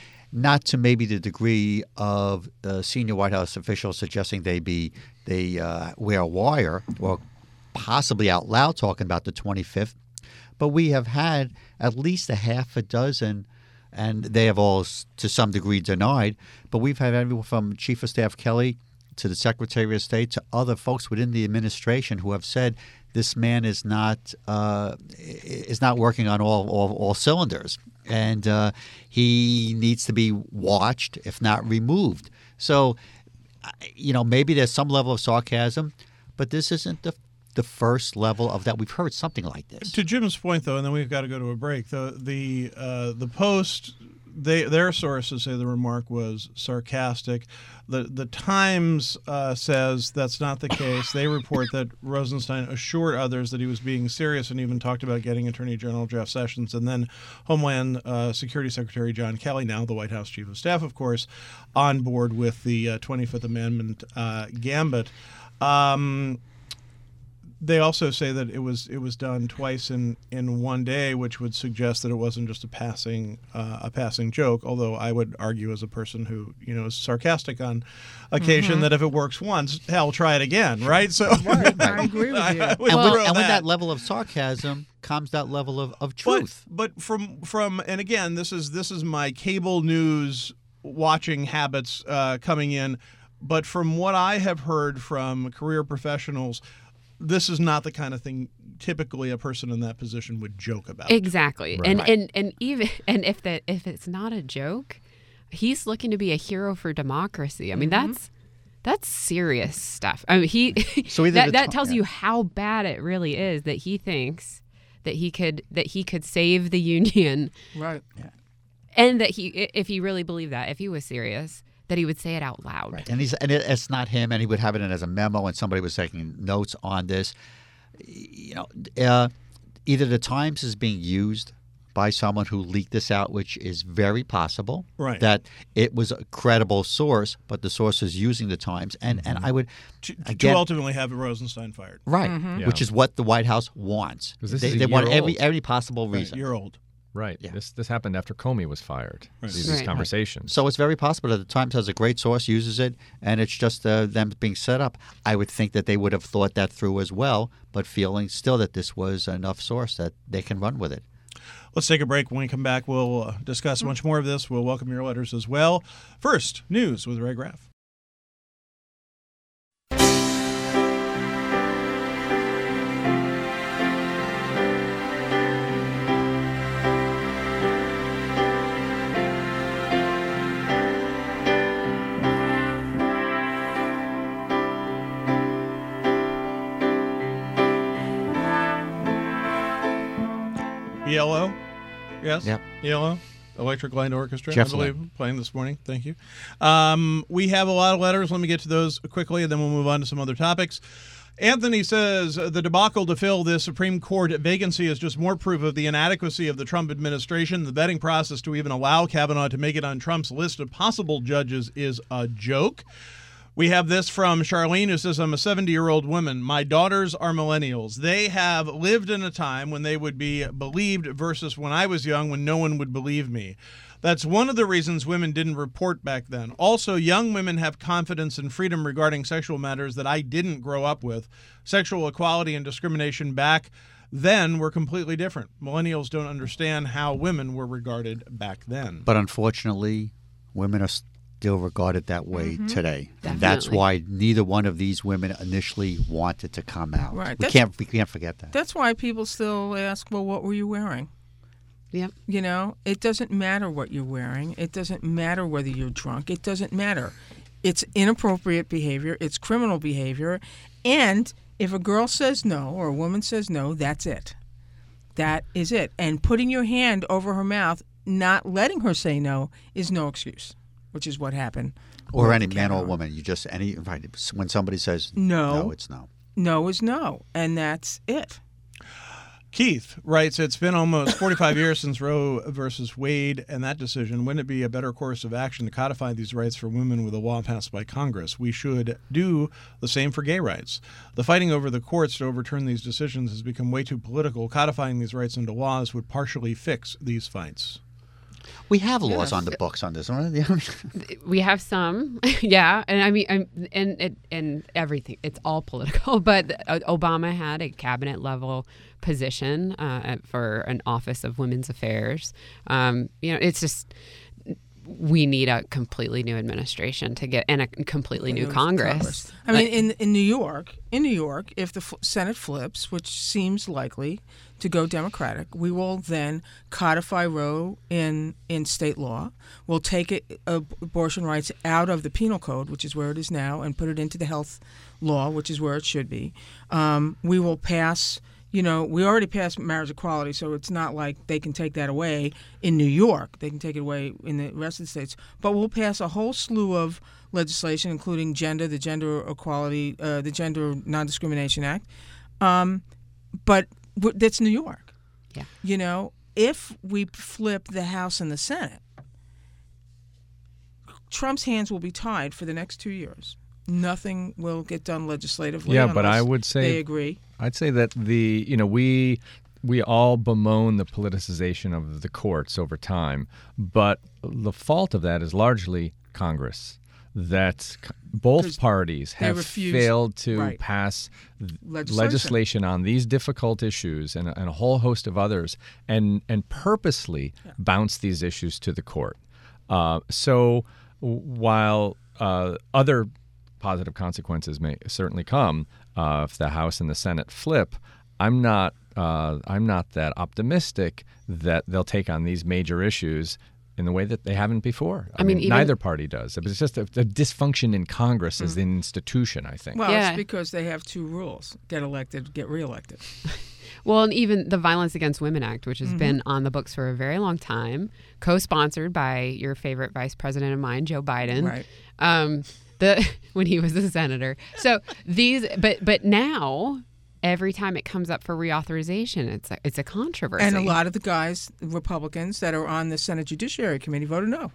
not to maybe the degree of uh, senior White House officials suggesting they be they uh, wear a wire or possibly out loud talking about the twenty-fifth, but we have had at least a half a dozen. And they have all, s- to some degree, denied. But we've had everyone from Chief of Staff Kelly to the Secretary of State to other folks within the administration who have said this man is not uh, is not working on all all, all cylinders, and uh, he needs to be watched, if not removed. So, I- you know, maybe there's some level of sarcasm, but this isn't the the first level of that. We've heard something like this. To Jim's point, though, and then we've got to go to a break. The the uh, the Post, they their sources say the remark was sarcastic. The the Times uh, says that's not the case. They report that Rosenstein assured others that he was being serious and even talked about getting Attorney General Jeff Sessions and then Homeland uh, Security Secretary John Kelly, now the White House Chief of Staff, of course, on board with the uh, twenty-fifth Amendment uh, gambit. Um, they also say that it was it was done twice in, in one day, which would suggest that it wasn't just a passing uh, a passing joke. Although I would argue, as a person who you know is sarcastic on occasion, Mm-hmm. that if it works once, hell, try it again, right? So Right, I agree with you. I would And, throw with, and with that. that level of sarcasm comes that level of, of truth. But, but from from and again, this is this is my cable news watching habits uh, coming in. But from what I have heard from career professionals, this is not the kind of thing typically a person in that position would joke about. Exactly. Right. And Right. and and even and if that if it's not a joke, he's looking to be a hero for democracy. I mean, that's that's serious stuff. I mean, he So either that the that ti- tells yeah. you how bad it really is that he thinks that he could that he could save the union, Right. and that he if he really believed that, if he was serious, that he would say it out loud. Right. And he's and it, it's not him, and he would have it in as a memo, and somebody was taking notes on this. You know, uh, either the Times is being used by someone who leaked this out, which is very possible. Right. That it was a credible source, but the source is using the Times, and and I would to, to again, ultimately have Rosenstein fired. right, Yeah. which is what the White House wants. 'Cause this they is a they want year every old. every possible Right, reason. you're old. Right. Yeah. This this happened after Comey was fired. Right. These, Right. these conversations. So it's very possible that the Times has a great source, uses it, and it's just uh, them being set up. I would think that they would have thought that through as well, but feeling still that this was enough source that they can run with it. Let's take a break. When we come back, we'll uh, discuss much more of this. We'll welcome your letters as well. First, news with Ray Graff. E L O? Yes? Yep. E L O? Electric Light Orchestra, Jeff I believe, Lynne. playing this morning. Thank you. Um, we have a lot of letters. Let me get to those quickly, and then we'll move on to some other topics. Anthony says the debacle to fill this Supreme Court vacancy is just more proof of the inadequacy of the Trump administration. The vetting process to even allow Kavanaugh to make it on Trump's list of possible judges is a joke. We have this from Charlene, who says, I'm a seventy-year-old woman. My daughters are millennials. They have lived in a time when they would be believed versus when I was young when no one would believe me. That's one of the reasons women didn't report back then. Also, young women have confidence and freedom regarding sexual matters that I didn't grow up with. Sexual equality and discrimination back then were completely different. Millennials don't understand how women were regarded back then. But unfortunately, women are still regarded that way today. And that's Definitely. why neither one of these women initially wanted to come out. Right. We That's- can't we can't forget that. That's why people still ask, well, what were you wearing? Yep. You know, it doesn't matter what you're wearing. It doesn't matter whether you're drunk. It doesn't matter. It's inappropriate behavior. It's criminal behavior. And if a girl says no or a woman says no, that's it. That is it. And putting your hand over her mouth, not letting her say no, is no excuse, which is what happened. Or with any man or Kavanaugh. woman. You just any right, when somebody says No. no, it's no. No is no, and that's it. Keith writes, it's been almost forty-five years since Roe versus Wade and that decision. Wouldn't it be a better course of action to codify these rights for women with a law passed by Congress? We should do the same for gay rights. The fighting over the courts to overturn these decisions has become way too political. Codifying these rights into laws would partially fix these fights. We have laws Yes. on the books on this. Right? We have some, yeah, and I mean, I'm, and and and everything. It's all political. But uh, Obama had a cabinet level position uh, for an Office of Women's Affairs. Um, you know, it's just we need a completely new administration to get and a completely new New Congress. I mean, in in New York, in New York, if the f- Senate flips, which seems likely to go Democratic, we will then codify Roe in in state law. We'll take it, uh, abortion rights out of the penal code, which is where it is now, and put it into the health law, which is where it should be. Um, we will pass. You know, we already passed marriage equality, so it's not like they can take that away in New York. They can take it away in the rest of the states. But we'll pass a whole slew of legislation, including gender, the Gender Equality, uh, the Gender Non-Discrimination Act. Um, but w- that's New York. Yeah. You know, if we flip the House and the Senate, Trump's hands will be tied for the next two years. Nothing will get done legislatively. Yeah, but I unless would say they agree. I'd say that the you know we we all bemoan the politicization of the courts over time, but the fault of that is largely Congress. That both parties have refuse- failed to right. pass Legislation. legislation on these difficult issues and, and a whole host of others, and and purposely yeah. bounce these issues to the court. Uh, so while uh, other positive consequences may certainly come uh, if the House and the Senate flip, I'm not uh, I'm not that optimistic that they'll take on these major issues in the way that they haven't before. I, I mean, mean even, neither party does. It's just a, a dysfunction in Congress mm-hmm. as an institution, I think. Well, yeah. it's because they have two rules: get elected, get reelected. Well, and even the Violence Against Women Act, which has mm-hmm. been on the books for a very long time, co-sponsored by your favorite vice president of mine, Joe Biden. Right. Um, the when he was a senator. So these, but but now. Every time it comes up for reauthorization, it's a, it's a controversy. And a lot of the guys, Republicans, that are on the Senate Judiciary Committee voted no.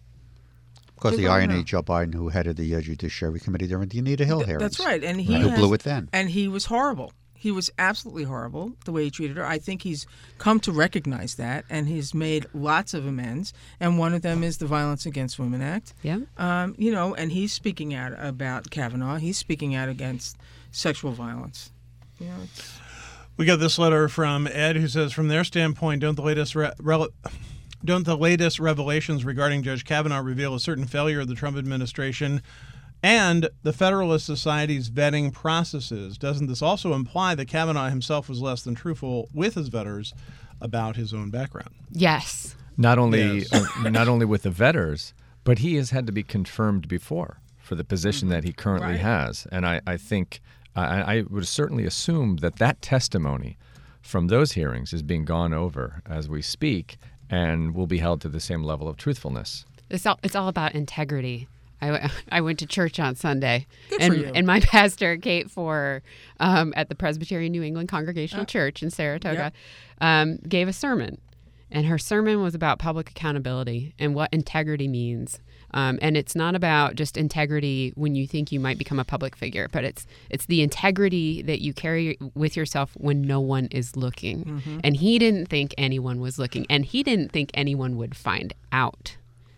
Of course, They the voted irony, no. Joe Biden, who headed the uh, Judiciary Committee during the Anita Hill Th- hearings. That's right. And he Who has- blew it then. And he was horrible. He was absolutely horrible the way he treated her. I think he's come to recognize that, and he's made lots of amends. And one of them is the Violence Against Women Act. Yeah. Um, you know, and he's speaking out about Kavanaugh. He's speaking out against sexual violence. You know, it's, We got this letter from Ed, who says, from their standpoint, don't the latest re- rel- don't the latest revelations regarding Judge Kavanaugh reveal a certain failure of the Trump administration and the Federalist Society's vetting processes? Doesn't this also imply that Kavanaugh himself was less than truthful with his vetters about his own background? Yes. Not only Yes. uh, not only with the vetters, but he has had to be confirmed before for the position Mm-hmm. that he currently Right. has. And I, I think, I, I would certainly assume that that testimony from those hearings is being gone over as we speak and will be held to the same level of truthfulness. It's all, it's all about integrity. I, I went to church on Sunday, Good and for you. and my pastor Kate for um, at the Presbyterian New England Congregational Church in Saratoga um, gave a sermon, and her sermon was about public accountability and what integrity means. Um, and it's not about just integrity when you think you might become a public figure, but it's it's the integrity that you carry with yourself when no one is looking. Mm-hmm. And he didn't think anyone was looking, and he didn't think anyone would find out.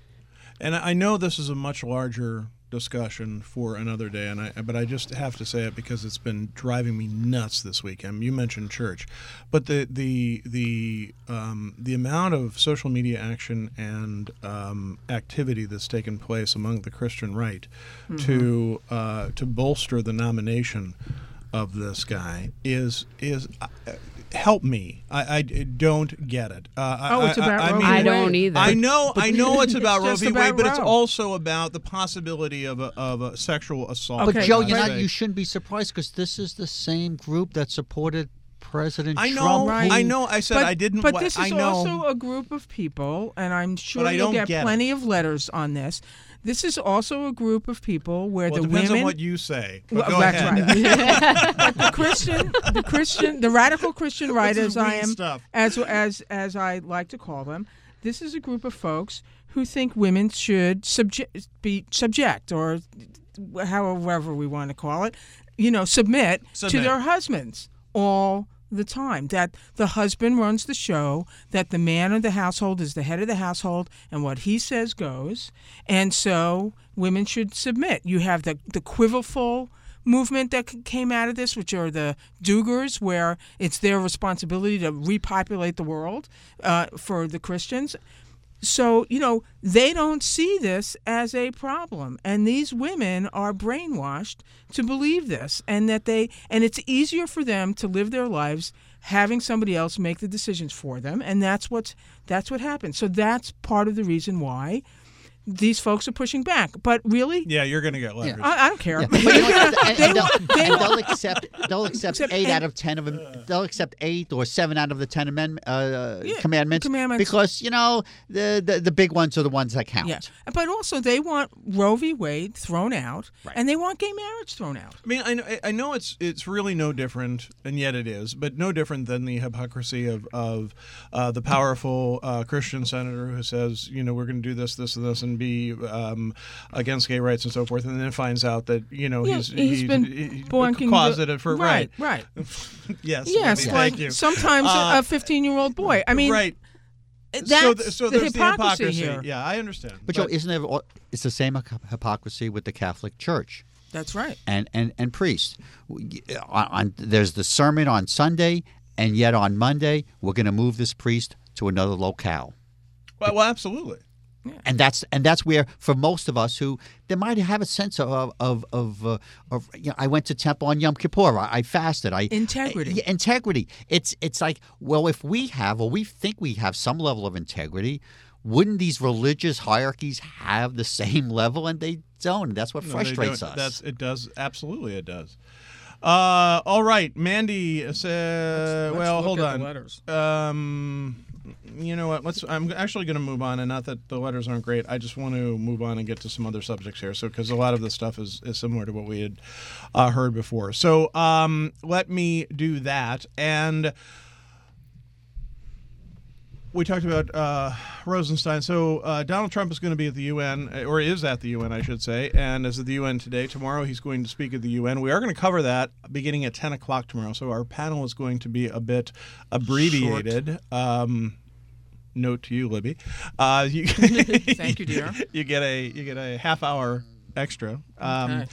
And I know this is a much larger discussion for another day, and I, but I just have to say it because it's been driving me nuts this weekend. You mentioned church, but the the the um, the amount of social media action and um, activity that's taken place among the Christian right mm-hmm. to uh, to bolster the nomination of this guy is is. Uh, Help me! I, I don't get it. Uh, Oh, it's I, about I, I Roe mean, I don't either. I know, I know, it's about It's Roe just v. about Wade, but it's Roe. also about the possibility of a of a sexual assault. Okay, But Joe, for you're God's not, sake. you shouldn't be surprised because this is the same group that supported President I know, Trump. Right. I know. I said but, I didn't. But wa- this I is know. also a group of people, and I'm sure But I you'll don't get, get plenty of letters on this. This is also a group of people where well, the it depends women. on what you say. But Well, go that's ahead. right. But the Christian, the Christian, the radical Christian right, This is as I weed am, stuff. as as as I like to call them, this is a group of folks who think women should subject, be subject, or however we want to call it, you know, submit, to Submit. their husbands all the time. That the husband runs the show, that the man of the household is the head of the household, and what he says goes. And so women should submit. You have the the quiverful movement that c- came out of this, which are the Dugars, where it's their responsibility to repopulate the world uh, for the Christians. So, you know, they don't see this as a problem. And these women are brainwashed to believe this, and that they and it's easier for them to live their lives having somebody else make the decisions for them, and that's what's that's what happens. So that's part of the reason why these folks are pushing back. But really, Yeah, you're going to get letters. I, I don't care. Yeah. But you know what? and, and they'll, they- and they'll accept they'll accept Except- eight and- out of ten of them. They'll accept eight or seven out of the ten amendment, uh, Yeah, commandments, commandments. because you know the, the the big ones are the ones that count. Yeah, but also they want Roe v. Wade thrown out, Right. and they want gay marriage thrown out. I mean, I know, I know it's it's really no different, and yet it is, but no different than the hypocrisy of of uh, the powerful uh, Christian senator who says, you know, we're going to do this, this, and this, and and be um, against gay rights and so forth, and then finds out that you know Yeah, he's he's he's been he- boinking closeted the- for right, right. right. yes, Yes, Libby, like thank you. sometimes Uh, a fifteen-year-old boy. I mean, right. that's so, th- so the there's hypocrisy, the hypocrisy here. Yeah, I understand. But, Joe, isn't it? It's the same hy- hypocrisy with the Catholic Church That's right. and and and priests. On, on, there's the sermon on Sunday, and yet on Monday we're going to move this priest to another locale. well, well, absolutely. And that's and that's where, for most of us who they might have a sense of of of, uh, of you know, I went to temple on Yom Kippur, I, I fasted, I Integrity. Yeah, integrity. It's it's like, well, if we have, or we think we have some level of integrity, wouldn't these religious hierarchies have the same level? And they don't. That's what No, they frustrates don't. us. That's it. Does absolutely it does. Uh, all right, Mandy said. Let's well, look hold at on. the letters. Um, you know what? Let's. I'm actually going to move on, and not that the letters aren't great. I just want to move on and get to some other subjects here. So, because a lot of the stuff is, is similar to what we had uh, heard before. So, um, let me do that. And we talked about uh, Rosenstein. So uh, Donald Trump is going to be at the U N, or is at the U N, I should say, and is at the U N today. Tomorrow he's going to speak at the U N. We are going to cover that beginning at ten o'clock tomorrow. So our panel is going to be a bit abbreviated. Um, note to you, Libby. Uh, you, Thank you, dear. You get a you get a half hour extra. Um, Okay.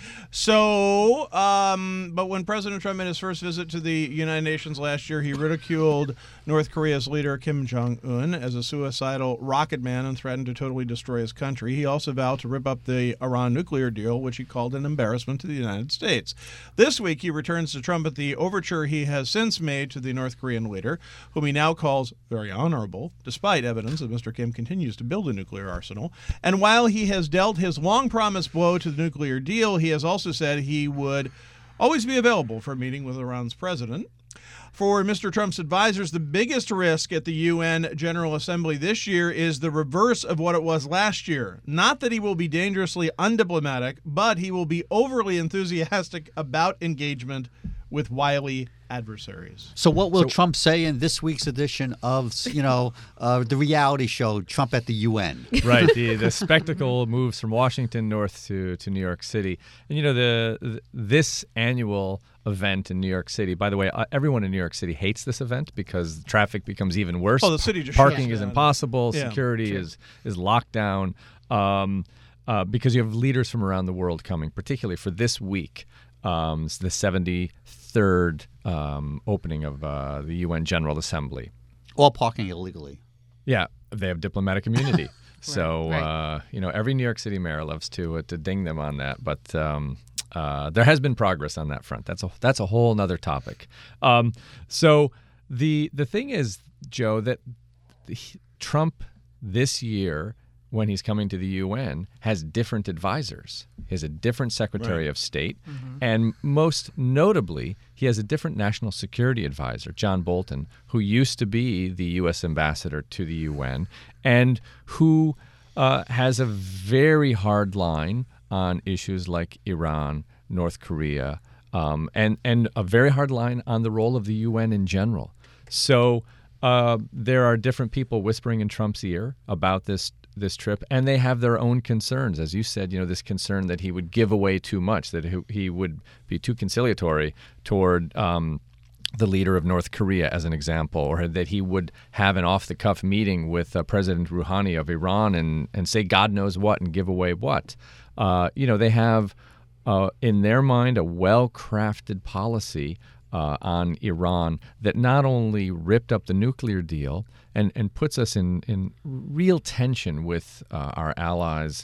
So, um, but when President Trump made his first visit to the United Nations last year, he ridiculed North Korea's leader Kim Jong-un as a suicidal rocket man and threatened to totally destroy his country. He also vowed to rip up the Iran nuclear deal, which he called an embarrassment to the United States. This week, he returns to trumpet the overture he has since made to the North Korean leader, whom he now calls very honorable, despite evidence that Mister Kim continues to build a nuclear arsenal. And while he has dealt his long-promised blow to the nuclear deal, he has also said he would always be available for a meeting with Iran's president. For Mister Trump's advisors, the biggest risk at the U N General Assembly this year is the reverse of what it was last year. Not that he will be dangerously undiplomatic, but he will be overly enthusiastic about engagement with wily adversaries. So what will Trump say in this week's edition of, you know, uh, the reality show Trump at the U N? Right. The the spectacle moves from Washington north to, to New York City. And, you know, the, the this annual event in New York City, by the way, uh, everyone in New York City hates this event because traffic becomes even worse. Oh, the city just Parking shuts is down. impossible. Yeah, Security sure. is, is locked down um, uh, because you have leaders from around the world coming, particularly for this week. Um, it's the seventy-third um, opening of uh, the U N General Assembly. All parking illegally. Yeah, they have diplomatic immunity. So, Right. uh, you know, every New York City mayor loves to uh, to ding them on that. But um, uh, there has been progress on that front. That's a that's a whole nother topic. Um, so the the thing is, Joe, that he, Trump this year, when he's coming to the U N, has different advisors. He has a different Secretary Right. of State, and most notably, he has a different national security advisor, John Bolton, who used to be the U S ambassador to the U N, and who uh, has a very hard line on issues like Iran, North Korea, um, and and a very hard line on the role of the U N in general. So uh, there are different people whispering in Trump's ear about this this trip, and they have their own concerns. As you said, you know, this concern that he would give away too much, that he, he would be too conciliatory toward um, the leader of North Korea, as an example, or that he would have an off-the-cuff meeting with uh, President Rouhani of Iran and, and say God knows what and give away what. Uh, you know, they have, uh, in their mind, a well-crafted policy Uh, on Iran that not only ripped up the nuclear deal and, and puts us in, in real tension with uh, our allies,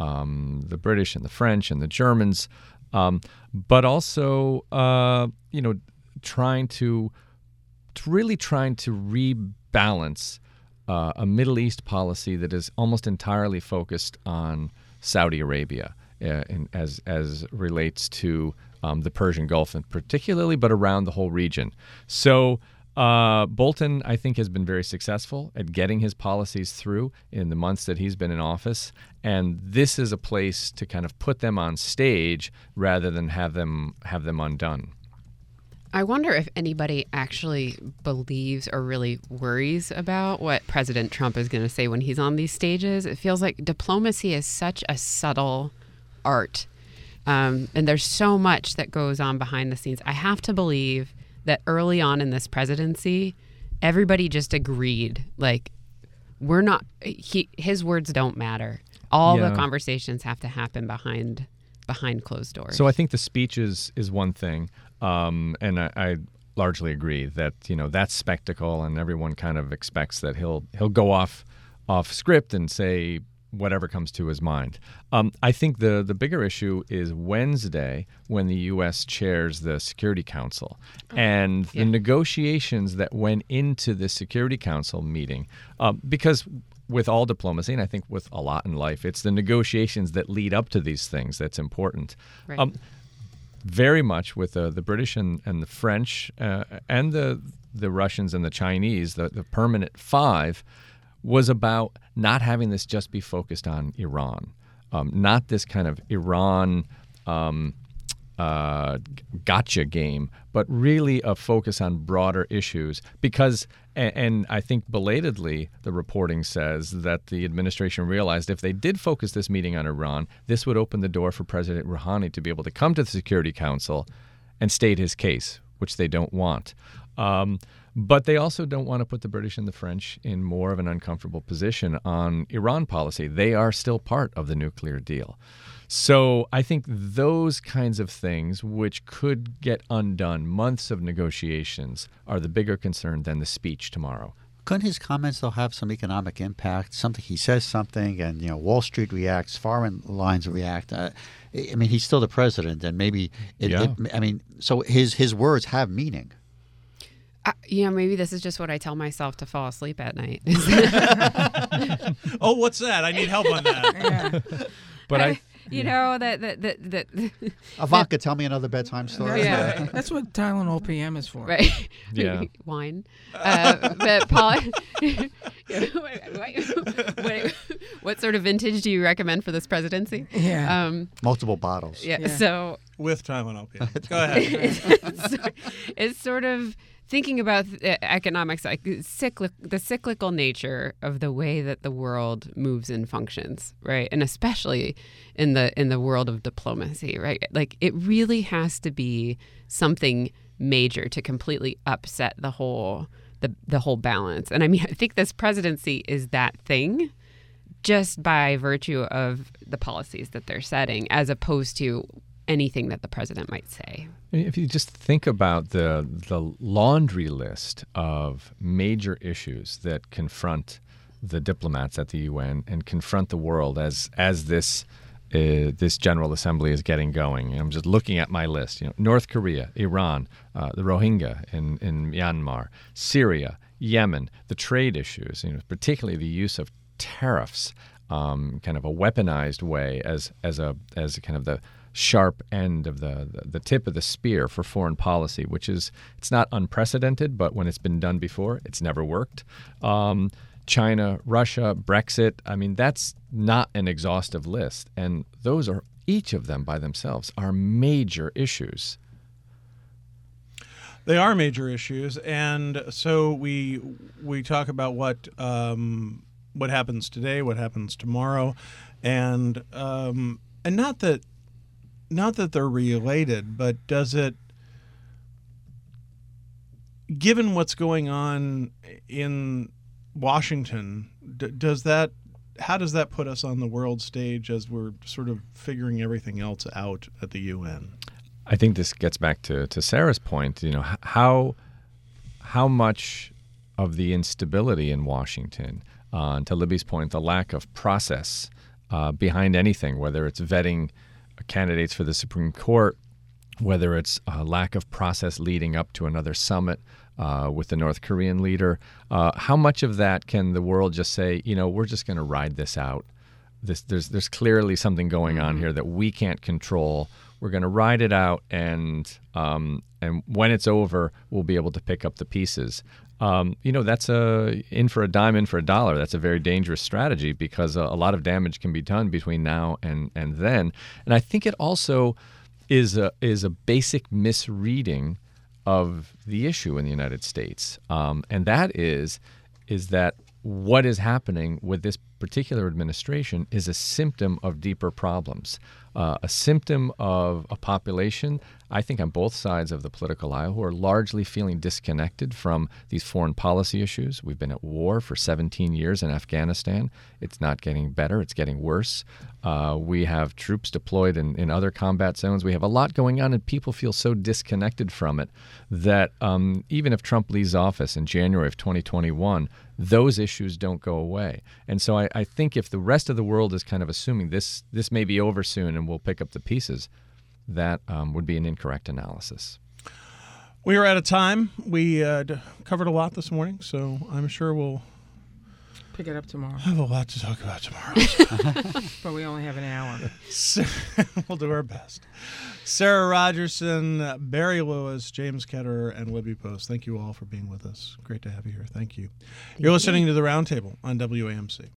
um, the British and the French and the Germans, um, but also, uh, you know, trying to, to really trying to rebalance uh, a Middle East policy that is almost entirely focused on Saudi Arabia uh, in, as as relates to Um, the Persian Gulf, and particularly, but around the whole region. So uh, Bolton, I think, has been very successful at getting his policies through in the months that he's been in office. And this is a place to kind of put them on stage rather than have them have them undone. I wonder if anybody actually believes or really worries about what President Trump is going to say when he's on these stages. It feels like diplomacy is such a subtle art. Um, and there's so much that goes on behind the scenes. I have to believe that early on in this presidency, everybody just agreed, like, we're not, he, his words don't matter. All Yeah. the conversations have to happen behind behind closed doors. So I think the speech is, is one thing. Um, and I, I largely agree that, you know, that's spectacle, and everyone kind of expects that he'll he'll go off off script and say whatever comes to his mind. Um, I think the the bigger issue is Wednesday, when the U S chairs the Security Council, and yeah. the negotiations that went into the Security Council meeting, um, because with all diplomacy, and I think with a lot in life, it's the negotiations that lead up to these things that's important. Right. Um, very much with uh, the British and, and the French uh, and the the Russians and the Chinese, the, the permanent five, was about not having this just be focused on Iran, um, not this kind of Iran um, uh, gotcha game, but really a focus on broader issues. Because, and, and I think belatedly, the reporting says that the administration realized if they did focus this meeting on Iran, this would open the door for President Rouhani to be able to come to the Security Council and state his case, which they don't want. Um, but they also don't want to put the British and the French in more of an uncomfortable position on Iran policy. They are still part of the nuclear deal. So I think those kinds of things, which could get undone, months of negotiations, are the bigger concern than the speech tomorrow. Couldn't his comments, though, have some economic impact? Something he says something, and you know, Wall Street reacts, foreign lines react. Uh, I mean, he's still the president, and maybe it, Yeah. it, I mean, so his his words have meaning. Uh, you know, maybe this is just what I tell myself to fall asleep at night. Oh, what's that? I need help on that. Yeah. But I, you know, that that that, that Ivanka, tell me another bedtime story. Yeah. That's what Tylenol P M is for. right? Yeah. Wine. Uh, but Paul, what, what sort of vintage do you recommend for this presidency? Yeah. Um, Multiple bottles. yeah. Yeah. So With Tylenol. Yeah. Go ahead. it's, it's sort of thinking about uh, economics, like cyclic, the cyclical nature of the way that the world moves and functions, right? And especially in the in the world of diplomacy, right? Like it really has to be something major to completely upset the whole the the whole balance. And I mean, I think this presidency is that thing, just by virtue of the policies that they're setting, as opposed to anything that the president might say. If you just think about the the laundry list of major issues that confront the diplomats at the U N and confront the world as as this uh, this General Assembly is getting going, and I'm just looking at my list. You know, North Korea, Iran, uh, the Rohingya in, in Myanmar, Syria, Yemen, the trade issues, you know, particularly the use of tariffs, um, kind of a weaponized way as as a as a kind of the sharp end of the, the the tip of the spear for foreign policy, which is, it's not unprecedented, but when it's been done before, it's never worked. Um, China, Russia, Brexit, I mean, that's not an exhaustive list. And those are, each of them by themselves, are major issues. They are major issues, and so we we talk about what um, what happens today, what happens tomorrow, and um, and not that not that they're related, but does it, given what's going on in Washington, d- does that how does that put us on the world stage as we're sort of figuring everything else out at the U N? I think this gets back to, to Sarah's point. You know, h- how how much of the instability in Washington, uh, and to Libby's point, the lack of process uh, behind anything, whether it's vetting candidates for the Supreme Court, whether it's a lack of process leading up to another summit uh, with the North Korean leader, uh, how much of that can the world just say, you know, we're just going to ride this out? This, there's there's clearly something going on here that we can't control. We're going to ride it out, and um, and when it's over, we'll be able to pick up the pieces. Um, you know, that's a in for a dime, in for a dollar. That's a very dangerous strategy because a, a lot of damage can be done between now and, and then. And I think it also is a is a basic misreading of the issue in the United States, um, and that is is that what is happening with this particular administration is a symptom of deeper problems, uh, a symptom of a population, I think on both sides of the political aisle, who are largely feeling disconnected from these foreign policy issues. We've been at war for seventeen years in Afghanistan. It's not getting better. It's getting worse. Uh, we have troops deployed in, in other combat zones. We have a lot going on, and people feel so disconnected from it that um, even if Trump leaves office in January of twenty twenty-one, those issues don't go away. And so I, I think if the rest of the world is kind of assuming this this may be over soon and we'll pick up the pieces, that um, would be an incorrect analysis. We are out of time. We uh, d- covered a lot this morning, so I'm sure we'll Pick it up tomorrow. have a lot to talk about tomorrow. But we only have an hour. We'll do our best. Sarah Rogerson, Barry Lewis, James Ketterer, and Libby Post, thank you all for being with us. Great to have you here. Thank you. You're listening to The Roundtable on W A M C.